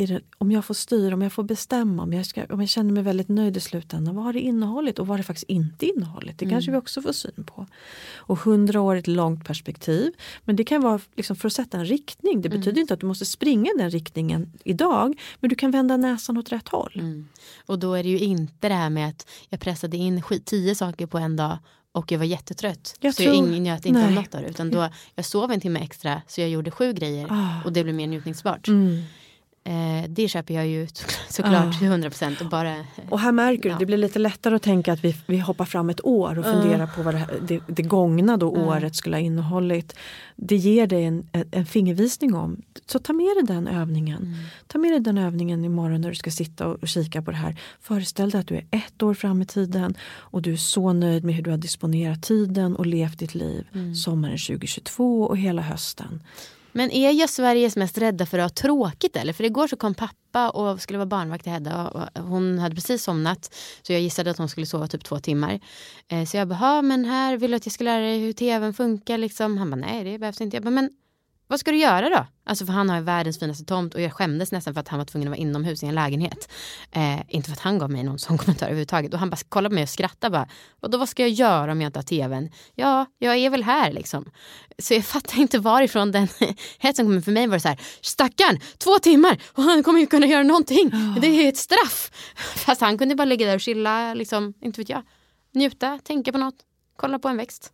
är det, om jag får styra, om jag får bestämma, om jag, ska, om jag känner mig väldigt nöjd i slutändan, vad har det innehållit och vad har det faktiskt inte innehållit? Det mm. kanske vi också får syn på. Och hundra år är ett långt perspektiv, men det kan vara liksom för att sätta en riktning. Det betyder mm. inte att du måste springa den riktningen idag, men du kan vända näsan åt rätt håll. Mm. Och då är det ju inte det här med att jag pressade in skit, tio saker på en dag och jag var jättetrött. Jag så tror, jag ingen njöt inte av något där, utan då jag sov en timme extra så jag gjorde sju grejer oh. och det blev mer njutningsbart. Mm. Eh, det köper jag ju såklart till hundra procent. Och, bara, och här märker ja. du, det blir lite lättare att tänka att vi, vi hoppar fram ett år och uh. funderar på vad det, det, det gångna då uh. året skulle ha innehållit. Det ger dig en, en fingervisning om. Så ta med dig den övningen. Mm. Ta med dig den övningen imorgon när du ska sitta och, och kika på det här. Föreställ dig att du är ett år fram i tiden och du är så nöjd med hur du har disponerat tiden och levt ditt liv. Mm. Sommaren tjugo tjugotvå och hela hösten. Men är jag Sveriges mest rädda för att ha tråkigt eller? För igår så kom pappa och skulle vara barnvakt till Hedda och hon hade precis somnat. Så jag gissade att hon skulle sova typ två timmar. Så jag bara, men här vill du att jag ska lära dig hur tvn funkar liksom? Han bara, nej det behövs inte. Jag bara, men vad ska du göra då? Alltså för han har ju världens finaste tomt och jag skämdes nästan för att han var tvungen att vara inomhus i en lägenhet. Eh, inte för att han gav mig någon sån kommentar överhuvudtaget. Och han bara kollade på mig och skrattade bara. Och då vad ska jag göra om jag inte har tvn? Ja, jag är väl här liksom. Så jag fattar inte varifrån den hetsen kommer. För mig var det så här, stackarn, två timmar och han kommer ju kunna göra någonting. Oh. Det är ett straff. Fast han kunde bara ligga där och chilla, liksom, inte vet jag. Njuta, tänka på något. Kolla på en växt.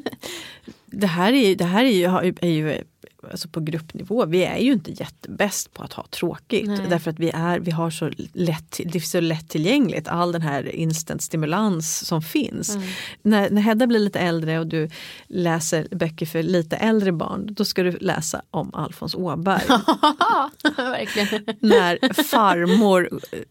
det här är, det här är ju, är ju alltså på gruppnivå. Vi är ju inte jättebäst på att ha tråkigt. Nej. Därför att vi, är, vi har så lätt, det är så lättillgängligt. All den här instant stimulans som finns. Mm. När, när Hedda blir lite äldre och du läser böcker för lite äldre barn, då ska du läsa om Alfons Åberg. Verkligen. När farmor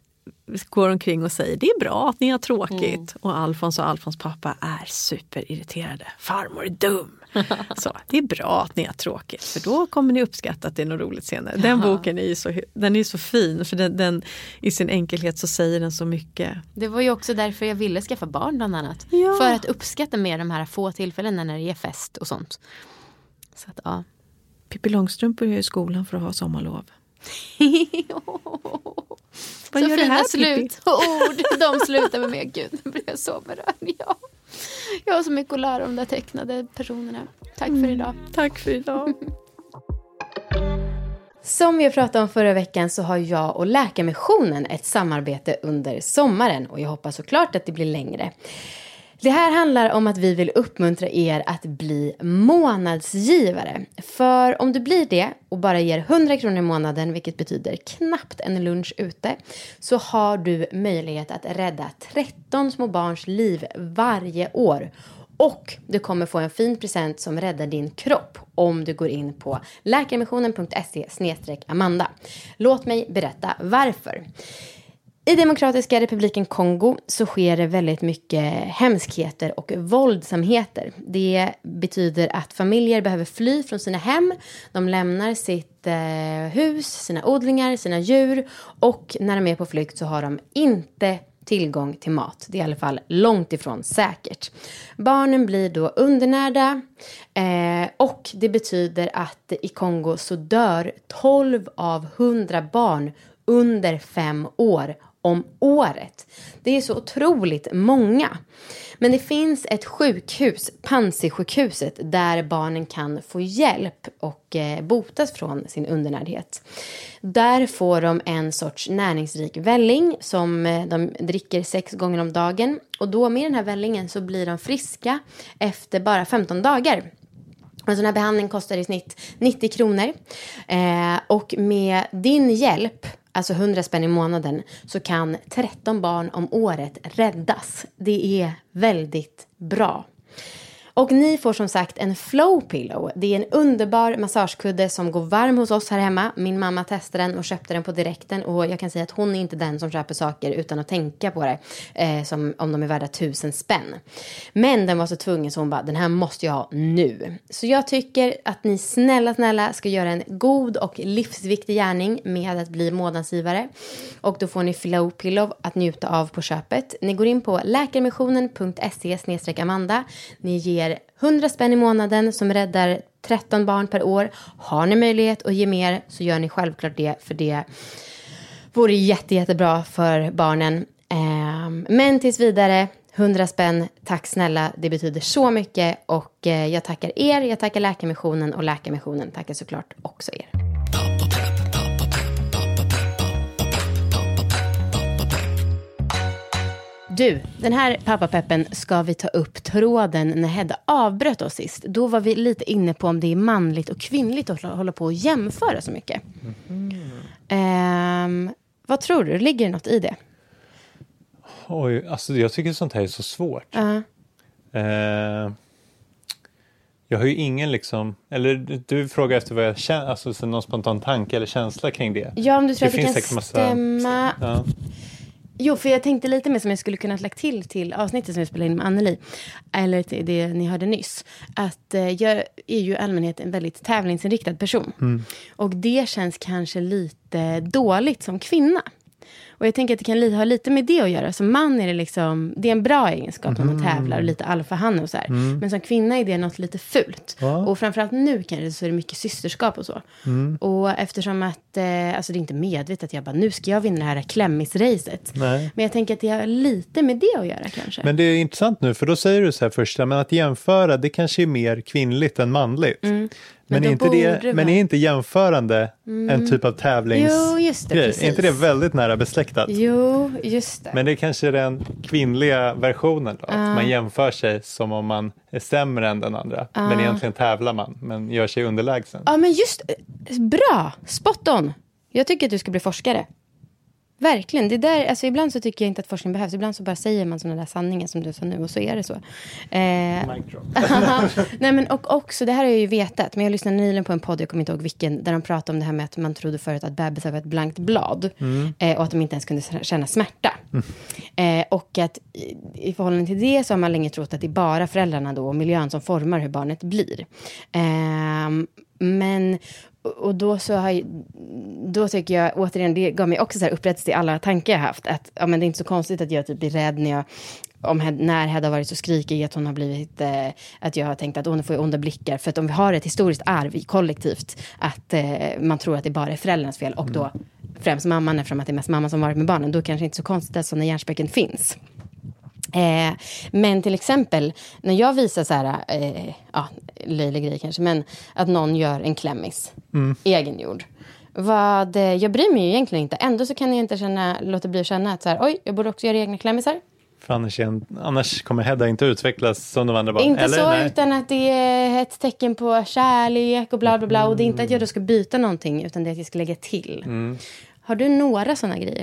går omkring och säger det är bra att ni har tråkigt. Mm. Och Alfons och Alfons pappa är superirriterade. Farmor är dum. Så det är bra att ni har tråkigt. För då kommer ni uppskatta att det är något roligt senare. Den Jaha. boken är ju så, den är så fin. För den, den, i sin enkelhet så säger den så mycket. Det var ju också därför jag ville skaffa barn bland annat. Ja. För att uppskatta mer de här få tillfällena när det är fest och sånt. Så att ja. Pippi Långstrump börjar i skolan för att ha sommarlov. Vad så gör fina det här, slutord. De slutar med mig. Gud, nu blir jag så berörd. Ja. Jag har så mycket att lära om de där tecknade personerna. Tack för idag. Mm, tack för idag. Som vi pratade om förra veckan så har jag och Läkarmissionen ett samarbete under sommaren. Och jag hoppas såklart att det blir längre. Det här handlar om att vi vill uppmuntra er att bli månadsgivare. För om du blir det och bara ger hundra kronor i månaden, vilket betyder knappt en lunch ute, så har du möjlighet att rädda tretton små barns liv varje år. Och du kommer få en fin present som räddar din kropp om du går in på läkarmissionen punkt se slash amanda. Låt mig berätta varför. I Demokratiska republiken Kongo så sker det väldigt mycket hemskheter och våldsamheter. Det betyder att familjer behöver fly från sina hem. De lämnar sitt eh, hus, sina odlingar, sina djur. Och när de är på flykt så har de inte tillgång till mat. Det är i alla fall långt ifrån säkert. Barnen blir då undernärda. Eh, och det betyder att i Kongo så dör tolv av hundra barn under fem år om året. Det är så otroligt många. Men det finns ett sjukhus, Panzi-sjukhuset, där barnen kan få hjälp och eh, botas från sin undernärdhet. Där får de en sorts näringsrik välling som eh, de dricker sex gånger om dagen. Och då med den här vällingen så blir de friska efter bara femton dagar. En sån här behandling kostar i snitt nittio kronor. Eh, och med din hjälp, alltså hundra spänn i månaden, så kan tretton barn om året räddas. Det är väldigt bra. Och ni får som sagt en flow pillow. Det är en underbar massagekudde som går varm hos oss här hemma. Min mamma testade den och köpte den på direkten. Och jag kan säga att hon är inte den som köper saker utan att tänka på det. Eh, som om de är värda tusen spänn. Men den var så tvungen så hon bara, den här måste jag ha nu. Så jag tycker att ni snälla, snälla ska göra en god och livsviktig gärning med att bli månadsgivare. Och då får ni flow pillow att njuta av på köpet. Ni går in på läkarmissionen punkt se slash amanda. Ni ger hundra spänn i månaden som räddar tretton barn per år. Har ni möjlighet att ge mer så gör ni självklart det, för det vore jätte, jättebra för barnen. Eh, men tills vidare, hundra spänn, tack snälla, det betyder så mycket. Och eh, jag tackar er, jag tackar Läkarmissionen och Läkarmissionen tackar såklart också er. Du, den här pappapeppen ska vi ta upp tråden när Hedda avbröt oss sist. Då var vi lite inne på om det är manligt och kvinnligt att hålla på och jämföra så mycket. Mm. Eh, vad tror du? Ligger det något i det? Oj, alltså jag tycker sånt här är så svårt. Uh. Eh, jag har ju ingen liksom, eller du frågar efter vad jag känner, alltså så någon spontan tanke eller känsla kring det. Ja, om du tror det att det kan massa, stämma. Ja. Jo, för jag tänkte lite mer som jag skulle kunna lägga till till avsnittet som vi spelade in med Anneli. Eller till det ni hörde nyss. Att eh, jag är ju i allmänhet en väldigt tävlingsinriktad person. Mm. Och det känns kanske lite dåligt som kvinna. Och jag tänker att det kan ha lite med det att göra. Som man är det liksom, det är en bra egenskap när man mm. tävlar och lite alfahanne och så här. Mm. Men som kvinna är det något lite fult. Ja. Och framförallt nu kanske så är det mycket systerskap och så. Mm. Och eftersom att, eh, alltså det är inte medvetet att jag bara, nu ska jag vinna det här klämmisracet. Nej. Men jag tänker att det har lite med det att göra kanske. Men det är intressant nu, för då säger du så här först, men att jämföra, det kanske är mer kvinnligt än manligt. Mm. Men, men, inte det, men är inte jämförande mm. en typ av tävlingsgrej? Jo, just det, precis. Är inte det väldigt nära besläktat? Jo, just det. Men det är kanske den kvinnliga versionen då? Uh. Att man jämför sig som om man är sämre än den andra. Uh. Men egentligen tävlar man, men gör sig underlägsen. Ja, men just, bra, spot on. Jag tycker att du ska bli forskare. Verkligen, det där, alltså ibland så tycker jag inte att forskning behövs. Ibland så bara säger man sådana där sanningar som du sa nu och så är det så. Eh, nej men och också, det här har jag ju vetat. Men jag lyssnade nyligen på en podd, jag kommer inte ihåg vilken, där de pratade om det här med att man trodde förut att bebisar var ett blankt blad. Mm. Eh, och att de inte ens kunde känna smärta. Mm. Eh, och att i, i förhållande till det så har man länge trott att det är bara föräldrarna då och miljön som formar hur barnet blir. Eh, men... Och då så har jag, då tycker jag återigen, det gav mig också så här upprättelse i alla tankar jag haft. Att ja, men det är inte så konstigt att jag typ blir rädd när jag, om, när Hedda har varit så skrikig att hon har blivit, eh, att jag har tänkt att hon får onda blickar. För att om vi har ett historiskt arv kollektivt, att eh, man tror att det bara är föräldrarnas fel. Och då främst mamman, eftersom att det är mest mamma som varit med barnen. Då kanske inte så konstigt att sådana hjärnspöken finns. Eh, men till exempel när jag visar så här eh, ja, löjlig grej kanske, men att någon gör en klämmis mm. egengjord, vad, eh, jag bryr mig ju egentligen inte, ändå så kan jag inte känna, låta bli att känna att så här, oj, jag borde också göra egna klämmisar. För annars, annars kommer Hedda inte utvecklas som de andra barn. Inte eller? så, Nej. Utan att det är ett tecken på kärlek och bla bla bla. Och det är inte att jag då ska byta någonting, utan det är att jag ska lägga till. Mm. Har du några sådana grejer?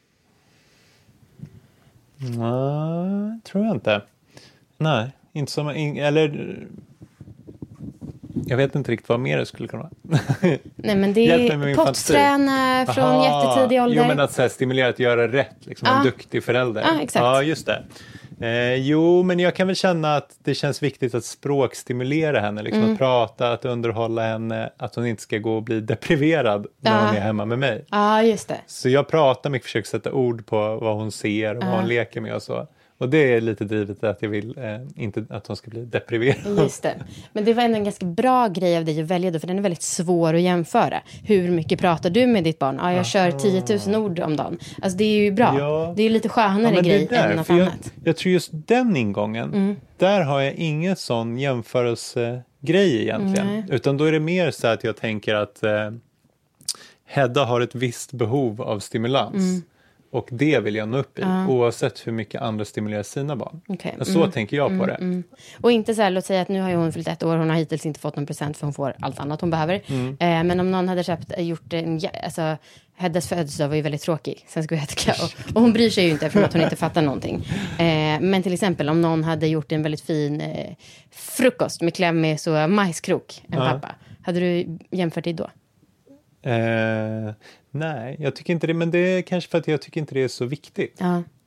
Nej, tror jag inte. Nej, inte som... Eller... Jag vet inte riktigt vad mer det skulle kunna vara. Nej, men det är potträna från Aha, jättetidig ålder. Jo, men att så här, stimulera att göra rätt. Liksom, ah. En duktig förälder. Ah, exakt. Ja, just det. Eh, jo, men jag kan väl känna att det känns viktigt att språkstimulera henne. Liksom, mm. Att prata, att underhålla henne. Att hon inte ska gå och bli depriverad när ah. hon är hemma med mig. Ja, ah, just det. Så jag pratar mycket, försöker sätta ord på vad hon ser och ah. vad hon leker med och så. Och det är lite drivet att jag vill eh, inte att hon ska bli deprimerad. Just det. Men det var ändå en ganska bra grej av dig att välja då, för den är väldigt svår att jämföra. Hur mycket pratar du med ditt barn? Ja, jag Aha. kör tio tusen ord om dagen. Alltså det är ju bra. Ja. Det är ju lite skönare ja, grej där, än något annat. Jag, jag tror just den ingången, mm. där har jag ingen sån jämförelsegrej egentligen. Mm. Utan då är det mer så att jag tänker att eh, Hedda har ett visst behov av stimulans. Mm. Och det vill jag nå upp i, uh. oavsett hur mycket andra stimulerar sina barn. Okay. Så mm. tänker jag på mm, det. Mm. Och inte så här, låt säga att nu har ju hon fyllt ett år, hon har hittills inte fått någon present för hon får allt annat hon behöver. Mm. Eh, men om någon hade köpt, gjort en, alltså Heddas födelsedag var ju väldigt tråkig, sen skulle jag äta och, och hon bryr sig ju inte för att hon inte fattar någonting. Eh, men till exempel om någon hade gjort en väldigt fin eh, frukost med klämmis och majskrok, en uh. pappa. Hade du jämfört det då? Eh, nej, jag tycker inte det, men det är kanske för att jag tycker inte det är så viktigt. Ja.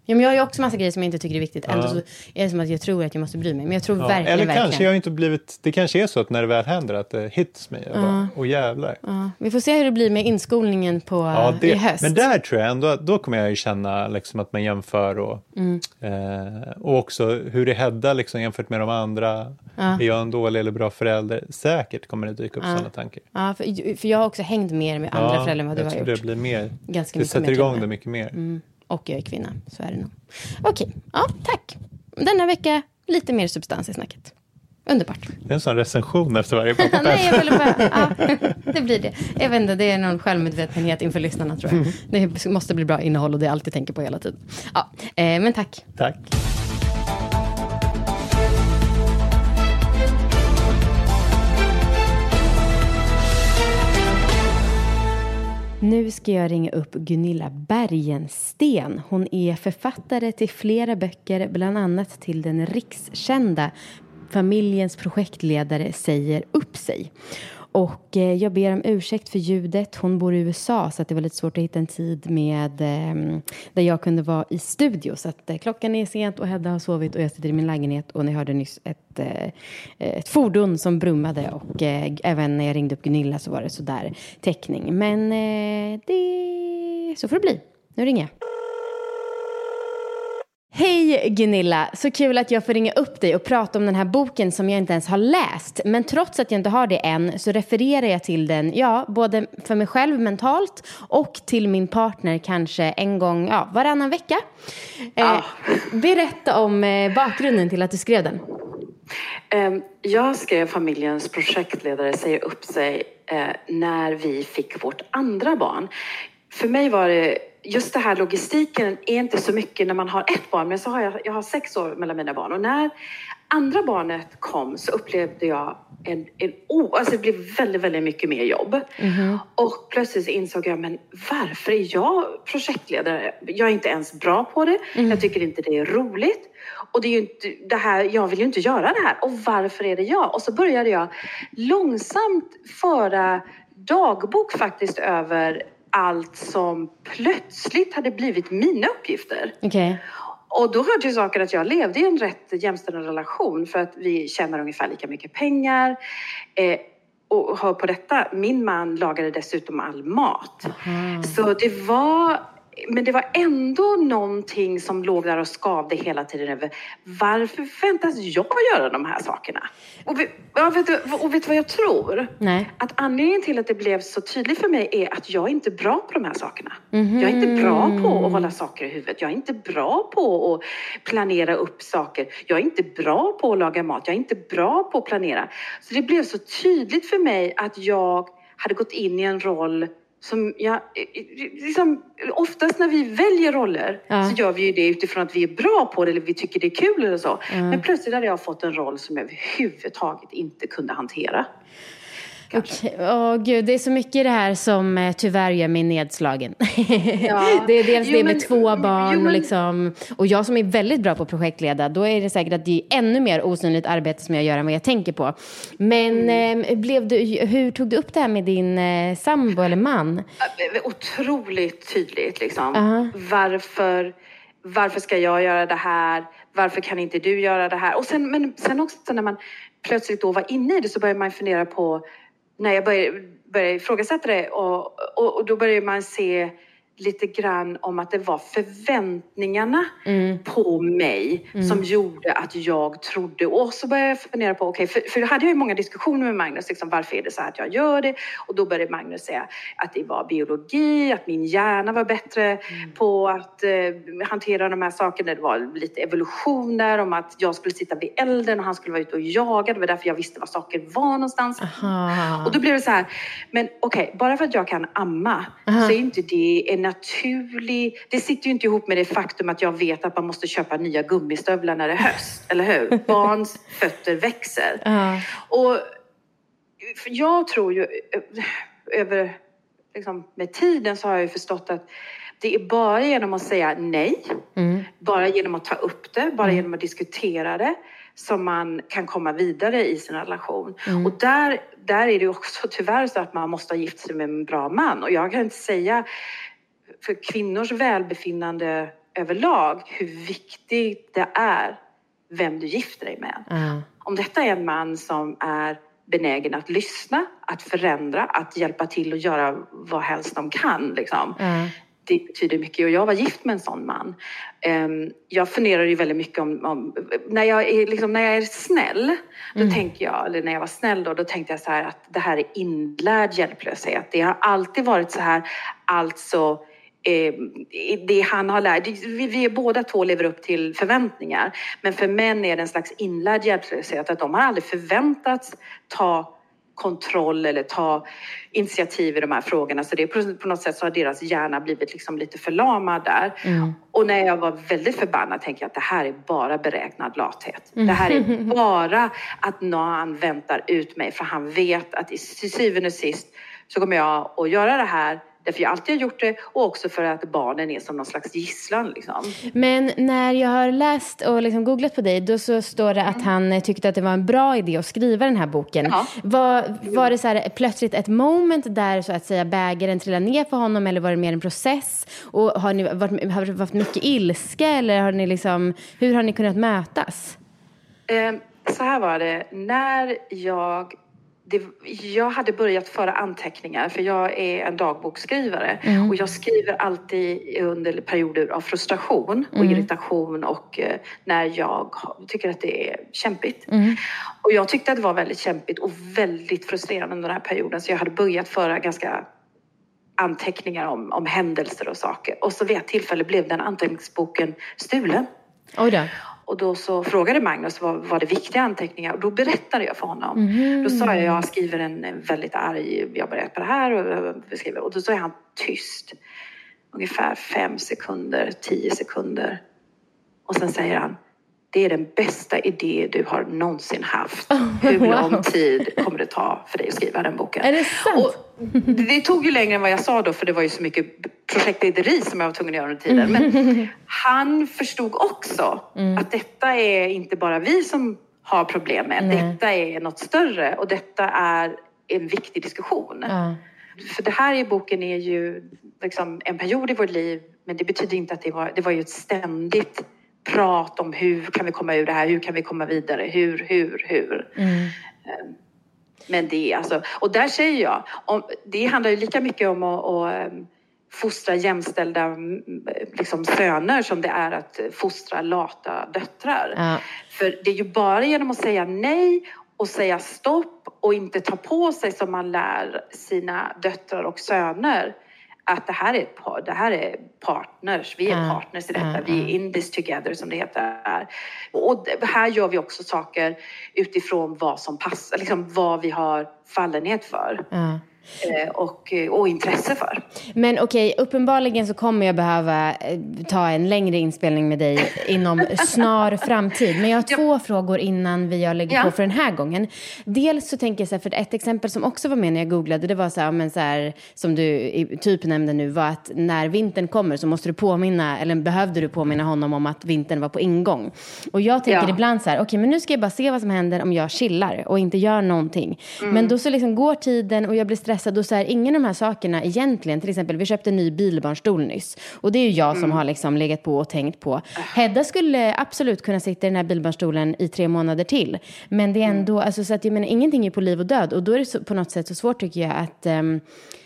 Ja, men jag har ju också massa grejer som jag inte tycker är viktigt. Ja. Ändå så är det som att jag tror att jag måste bry mig. Men jag tror Ja. verkligen, Eller verkligen. kanske jag inte blivit, det kanske är så att när det väl händer att det hits mig. Jag bara, åh jävlar. Ja. Vi får se hur det blir med inskolningen på, ja, det, i höst. Men där tror jag ändå, då kommer jag ju känna liksom att man jämför och, Mm. eh, och också hur är Hedda liksom jämfört med de andra. Ja. Är jag en dålig eller bra förälder? Säkert kommer det dyka upp Ja. sådana tankar. Ja, för, för jag har också hängt mer med andra Ja, föräldrar än vad du jag har tror gjort. det blir mer, Ganska det mycket sätter mer igång tror det jag. mycket mer. Mm. Och jag är kvinna, så är det nog. Okej, ja, tack. Denna vecka lite mer substans i snacket. Underbart. Det är en sån recension efter varje pappa. Nej, jag ville bara, ja, det blir det. Jag vet inte, det är någon självmedvetenhet inför lyssnarna tror jag. Det måste bli bra innehåll och det är allt jag tänker på hela tiden. Ja, eh, men tack. Tack. Nu ska jag ringa upp Gunilla Bergensten. Hon är författare till flera böcker, bland annat till den rikskända Familjens projektledare säger upp sig. Och eh, jag ber om ursäkt för ljudet. Hon bor i U S A så att det var lite svårt att hitta en tid med, eh, där jag kunde vara i studio. Så att eh, klockan är sent och Hedda har sovit och jag sitter i min lägenhet. Och ni hörde nyss ett, eh, ett fordon som brummade. Och eh, även när jag ringde upp Gunilla så var det sådär täckning. Men eh, det så får det bli. Nu ringer jag. Hej Gunilla, så kul att jag får ringa upp dig och prata om den här boken som jag inte ens har läst. Men trots att jag inte har det än så refererar jag till den, ja, både för mig själv mentalt och till min partner kanske en gång, ja, varannan vecka. Eh, Ah. Berätta om eh, bakgrunden till att du skrev den. Um, jag skrev Familjens projektledare säger upp sig uh, när vi fick vårt andra barn. För mig var det, just det här logistiken är inte så mycket när man har ett barn. Men så har jag, jag har sex år mellan mina barn. Och när andra barnet kom så upplevde jag en, en oh, alltså det blev väldigt, väldigt mycket mer jobb. Mm-hmm. Och plötsligt insåg jag, men varför är jag projektledare? Jag är inte ens bra på det. Mm. Jag tycker inte det är roligt. Och det är ju inte det här, jag vill ju inte göra det här. Och varför är det jag? Och så började jag långsamt föra dagbok faktiskt över allt som plötsligt hade blivit mina uppgifter. Okay. Och då hörde ju saker att jag levde i en rätt jämställd relation för att vi tjänar ungefär lika mycket pengar. Eh, och hör på detta, min man lagade dessutom all mat. Mm. Så det var... Men det var ändå någonting som låg där och skavde hela tiden över varför förväntas jag göra de här sakerna? Och vet, och vet, och vet vad jag tror? Nej. Att anledningen till att det blev så tydligt för mig är att jag är inte bra på de här sakerna. Mm-hmm. Jag är inte bra på att hålla saker i huvudet. Jag är inte bra på att planera upp saker. Jag är inte bra på att laga mat. Jag är inte bra på att planera. Så det blev så tydligt för mig att jag hade gått in i en roll som jag, liksom, oftast när vi väljer roller ja. Så gör vi ju det utifrån att vi är bra på det eller vi tycker det är kul eller så. Mm. Men plötsligt hade jag fått en roll som jag överhuvudtaget inte kunde hantera. Okej, åh gud, det är så mycket i det här som eh, tyvärr gör mig nedslagen. Ja. Det är dels jo, det med men, två barn jo, men... och, liksom, och jag som är väldigt bra på projektleda, då är det säkert att det är ännu mer osynligt arbete som jag gör än vad jag tänker på. Men mm. eh, blev du, hur tog du upp det här med din eh, sambo eller man? Otroligt tydligt liksom. Uh-huh. Varför, varför ska jag göra det här? Varför kan inte du göra det här? Och sen, men sen också när man plötsligt då var inne i det så börjar man fundera på när jag började, började ifrågasätta det och, och, och då började man se lite grann om att det var förväntningarna mm. på mig mm. som gjorde att jag trodde. Och så började jag fundera på, okej, okay, för, för då hade jag ju många diskussioner med Magnus, liksom, varför är det så här att jag gör det? Och då började Magnus säga att det var biologi, att min hjärna var bättre mm. på att eh, hantera de här sakerna. Det var lite evolutioner om att jag skulle sitta vid elden och han skulle vara ute och jaga. Det var därför jag visste var saker var någonstans. Aha. Och då blev det så här, men okej, okay, bara för att jag kan amma Aha. Så är inte det en naturlig... Det sitter ju inte ihop med det faktum att jag vet att man måste köpa nya gummistövlar när det är höst. Eller hur? Barns fötter växer. Uh-huh. Och jag tror ju över... Liksom, med tiden så har jag ju förstått att det är bara genom att säga nej. Mm. Bara genom att ta upp det. Bara mm. genom att diskutera det. Som man kan komma vidare i sin relation. Mm. Och där, där är det också tyvärr så att man måste ha gift sig med en bra man. Och jag kan inte säga... För kvinnors välbefinnande överlag hur viktigt det är vem du gifter dig med. Mm. Om detta är en man som är benägen att lyssna, att förändra, att hjälpa till och göra vad helst de kan. Liksom. Mm. Det betyder mycket. Och jag var gift med en sån man. Um, jag funderar ju väldigt mycket om... om när, jag är, liksom, när jag är snäll, då mm. tänker jag... Eller när jag var snäll då, då tänkte jag så här att det här är inlärd hjälplöshet. Det har alltid varit så här, alltså... Eh, det han har lärt... Vi, vi är båda två lever upp till förväntningar. Men för män är det en slags inlärd hjälplöshet. Att de har aldrig förväntats ta kontroll eller ta initiativ i de här frågorna. Så det är på, på något sätt så har deras hjärna blivit liksom lite förlamad där. Mm. Och när jag var väldigt förbannad tänkte jag att det här är bara beräknad lathet. Mm. Det här är bara att någon väntar ut mig. För han vet att i syvende och sist så kommer jag att göra det här. Därför jag alltid har gjort det och också för att barnen är som någon slags gisslan. Liksom. Men när jag har läst och liksom googlat på dig, då så står det att han tyckte att det var en bra idé att skriva den här boken. Ja. Var, var det så här, plötsligt ett moment där så att säga bägaren trillar ner för honom, eller var det mer en process? Och har ni varit, har det varit mycket ilska, eller har ni liksom, hur har ni kunnat mötas? Eh, så här var det, när jag... Det, jag hade börjat föra anteckningar för jag är en dagboksskrivare mm. och jag skriver alltid under perioder av frustration och mm. irritation och eh, när jag tycker att det är kämpigt. Mm. Och jag tyckte att det var väldigt kämpigt och väldigt frustrerande under den här perioden, så jag hade börjat föra ganska anteckningar om, om händelser och saker. Och så vid ett tillfälle blev den anteckningsboken stulen. Oj då. Och då så frågade Magnus vad var det viktiga anteckningar. Och då berättade jag för honom. Mm. Då sa jag, jag skriver en väldigt arg, jag börjat på det här. Och, beskriver. Och då så är han tyst. Ungefär fem sekunder, tio sekunder. Och sen säger han, det är den bästa idé du har någonsin haft. Oh, Hur wow. lång tid kommer det ta för dig att skriva den boken? Är det sant? Och det tog ju längre än vad jag sa då, för det var ju så mycket projektlederi som jag var tvungen att göra under tiden. Men han förstod också mm. att detta är inte bara vi som har problem med. Nej. Detta är något större och detta är en viktig diskussion. Mm. För det här i boken är ju liksom en period i vårt liv, men det betyder inte att det var, det var ju ett ständigt prat om hur kan vi komma ur det här, hur kan vi komma vidare, hur, hur, hur. Mm. Men det är alltså, och där säger jag, om, det handlar ju lika mycket om att, att fostra jämställda liksom, söner som det är att fostra lata döttrar. Ja. För det är ju bara genom att säga nej och säga stopp och inte ta på sig som man lär sina döttrar och söner att det här är ett par, det här är partners, vi är partners i detta, vi är in this together som det heter. Och här gör vi också saker utifrån vad som passar, liksom vad vi har fallenhet för. Mm. Och, och intresse för. Men okej, uppenbarligen så kommer jag behöva ta en längre inspelning med dig inom snar framtid. Men jag har ja. två frågor innan vi lägger ja. på för den här gången. Dels så tänker jag så här, för ett exempel som också var med när jag googlade, det var så här, men så här, som du typ nämnde nu, var att när vintern kommer så måste du påminna, eller behövde du påminna honom om att vintern var på ingång. Och jag tänker ja. ibland så här, okej okay, men nu ska jag bara se vad som händer om jag chillar och inte gör någonting. Mm. Men då så liksom går tiden och jag blir stressad. Då så här, ingen av de här sakerna egentligen, till exempel vi köpte en ny bilbarnstol nyss och det är ju jag som mm. har liksom legat på och tänkt på. Hedda skulle absolut kunna sitta i den här bilbarnstolen i tre månader till, men det är ändå, mm. alltså, så att jag menar, ingenting är på liv och död, och då är det så, på något sätt så svårt tycker jag att um,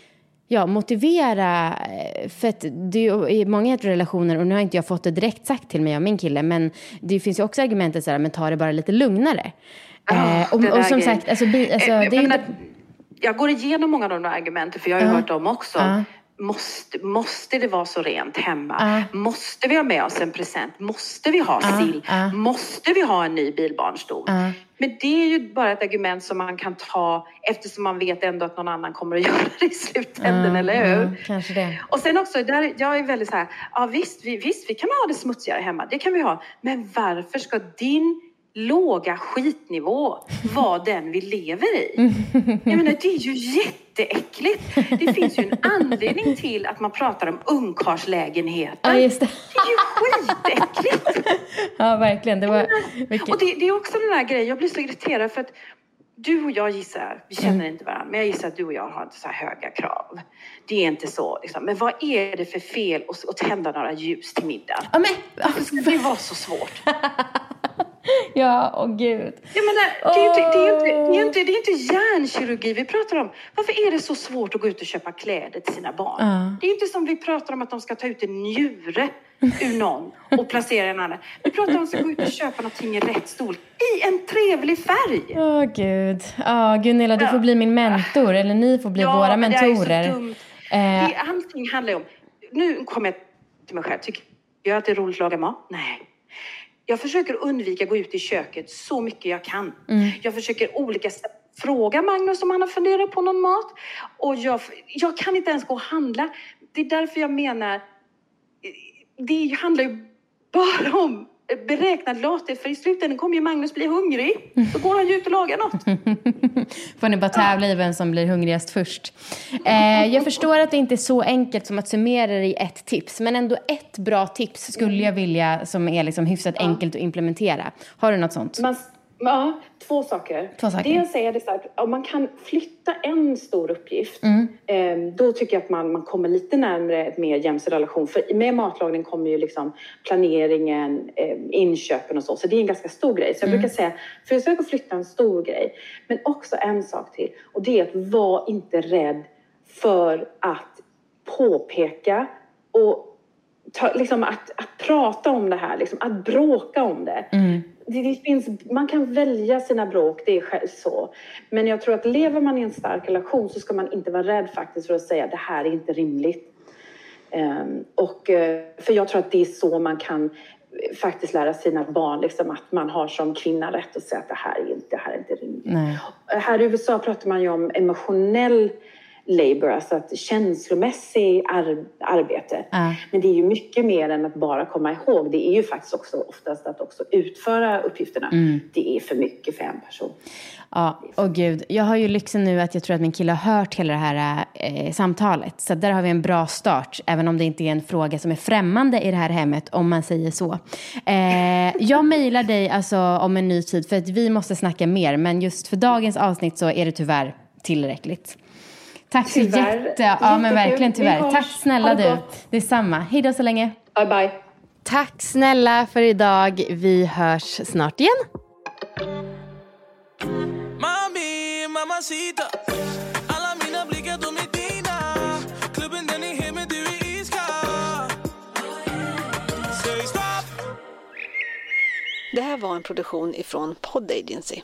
ja, motivera, för att det är i många relationer, och nu har inte jag fått det direkt sagt till mig av min kille, men det finns ju också argumentet så här, men ta det bara lite lugnare. Oh, eh, och, och som grejen. sagt, alltså, bi, alltså, det är ju inte... Jag går igenom många av de där argumenten, för jag har ju uh. hört dem också. Uh. Måste, måste det vara så rent hemma? Uh. Måste vi ha med oss en present? Måste vi ha uh. sill? Uh. Måste vi ha en ny bilbarnstol? Uh. Men det är ju bara ett argument som man kan ta eftersom man vet ändå att någon annan kommer att göra det i slutändan, uh. eller hur? Uh. Kanske det. Och sen också, där, jag är väldigt så här, ja visst vi, visst, vi kan ha det smutsigare hemma. Det kan vi ha. Men varför ska din låga skitnivå var den vi lever i? Jag menar, det är ju jätteäckligt. Det finns ju en anledning till att man pratar om ungkarlslägenheten. Ja, just det. Det är ju skitäckligt. Ja, verkligen. Det var mycket... Och det, det är också den här grejen, jag blir så irriterad för att du och jag gissar, vi känner inte varandra, men jag gissar att du och jag har inte så här höga krav. Det är inte så liksom. Men vad är det för fel att, att tända några ljus till middag? Ja, men varför det var så svårt? Ja, åh gud. Jag menar, det är ju inte, det är inte, det är inte, det är inte hjärnkirurgi vi pratar om. Varför är det så svårt att gå ut och köpa kläder till sina barn? Uh. Det är inte som vi pratar om att de ska ta ut en njure ur någon och placera en annan. Vi pratar om att de ska gå ut och köpa någonting i rätt storlek i en trevlig färg. Åh oh, gud. Ja, oh, Gunilla, du får bli min mentor. Eller ni får bli ja, våra mentorer. Det är så dumt. Eh. Det, allting handlar om... Nu kommer jag till mig själv. Tycker jag att det är roligt att laga mat? Nej. Jag försöker undvika att gå ut i köket så mycket jag kan. Mm. Jag försöker olika fråga Magnus om han har funderat på någon mat. Och jag, jag kan inte ens gå och handla. Det är därför jag menar... Det handlar ju bara om beräknad latte. För i slutändan kommer ju Magnus bli hungrig. Då går han ju ut och lagar något. Får ni bara tävla i vem som blir hungrigast först. Eh, jag förstår att det inte är så enkelt som att summera det i ett tips. Men ändå ett bra tips skulle jag vilja som är liksom hyfsat ja. enkelt att implementera. Har du något sånt? Man, ja, två saker. Två saker. Dels är det så att om man kan flytta en stor uppgift. Mm. Eh, då tycker jag att man, man kommer lite närmare ett mer jämställd relation. För med matlagning kommer ju liksom planeringen, eh, inköpen och så. Så det är en ganska stor grej. Så jag mm. brukar säga, försök att flytta en stor grej. Men också en sak till. Och det är att vara inte rädd för att påpeka och ta, liksom att, att prata om det här. Liksom, att bråka om det. Mm. Det, det finns, man kan välja sina bråk, det är själv så. Men jag tror att lever man i en stark relation så ska man inte vara rädd faktiskt för att säga det här är inte rimligt. Um, och, för jag tror att det är så man kan faktiskt lära sina barn liksom, att man har som kvinna rätt att säga att det här är inte, det här är inte rimligt. Nej. Här i U S A pratar man ju om emotionell labor, alltså att känslomässig ar- arbete. Uh. Men det är ju mycket mer än att bara komma ihåg. Det är ju faktiskt också oftast att också utföra uppgifterna. Mm. Det är för mycket för en person. Ja, åh gud. Jag har ju lyxen nu att jag tror att min kille har hört hela det här eh, samtalet. Så där har vi en bra start. Även om det inte är en fråga som är främmande i det här hemmet, om man säger så. Eh, jag mejlar dig alltså om en ny tid för att vi måste snacka mer. Men just för dagens avsnitt så är det tyvärr tillräckligt. Tack så tyvärr. jätte... Ja, men verkligen tyvärr. Tack snälla du. Det är samma. Hej då så länge. Bye bye. Tack snälla för idag. Vi hörs snart igen. Mami, mamacita. Alla mina blickar de är dina. Klubben den är hemma, du är iskall. Säg stopp. Det här var en produktion ifrån Pod Agency.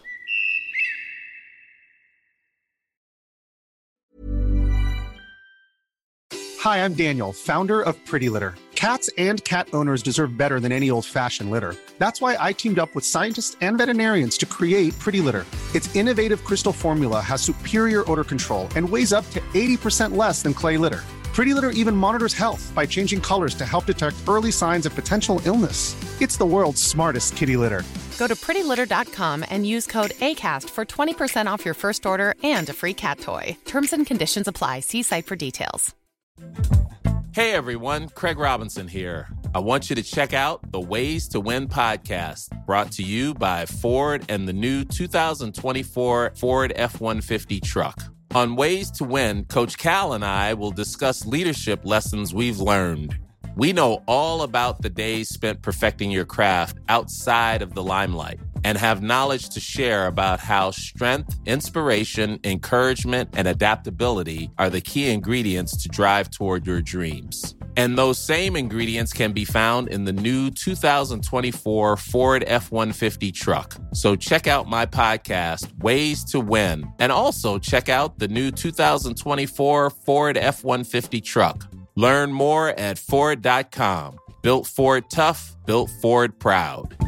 Hi, I'm Daniel, founder of Pretty Litter. Cats and cat owners deserve better than any old-fashioned litter. That's why I teamed up with scientists and veterinarians to create Pretty Litter. Its innovative crystal formula has superior odor control and weighs up to eighty percent less than clay litter. Pretty Litter even monitors health by changing colors to help detect early signs of potential illness. It's the world's smartest kitty litter. Go to pretty litter dot com and use code ACAST for twenty percent off your first order and a free cat toy. Terms and conditions apply. See site for details. Hey everyone, Craig Robinson here. I want you to check out the Ways to Win podcast, brought to you by Ford and the new two thousand twenty-four Ford F one fifty truck. On Ways to Win, Coach Cal and I will discuss leadership lessons we've learned. We know all about the days spent perfecting your craft outside of the limelight and have knowledge to share about how strength, inspiration, encouragement, and adaptability are the key ingredients to drive toward your dreams. And those same ingredients can be found in the new two thousand twenty-four Ford F one fifty truck. So check out my podcast, Ways to Win, and also check out the new two thousand twenty-four Ford F one fifty truck. Learn more at Ford dot com. Built Ford tough, built Ford proud.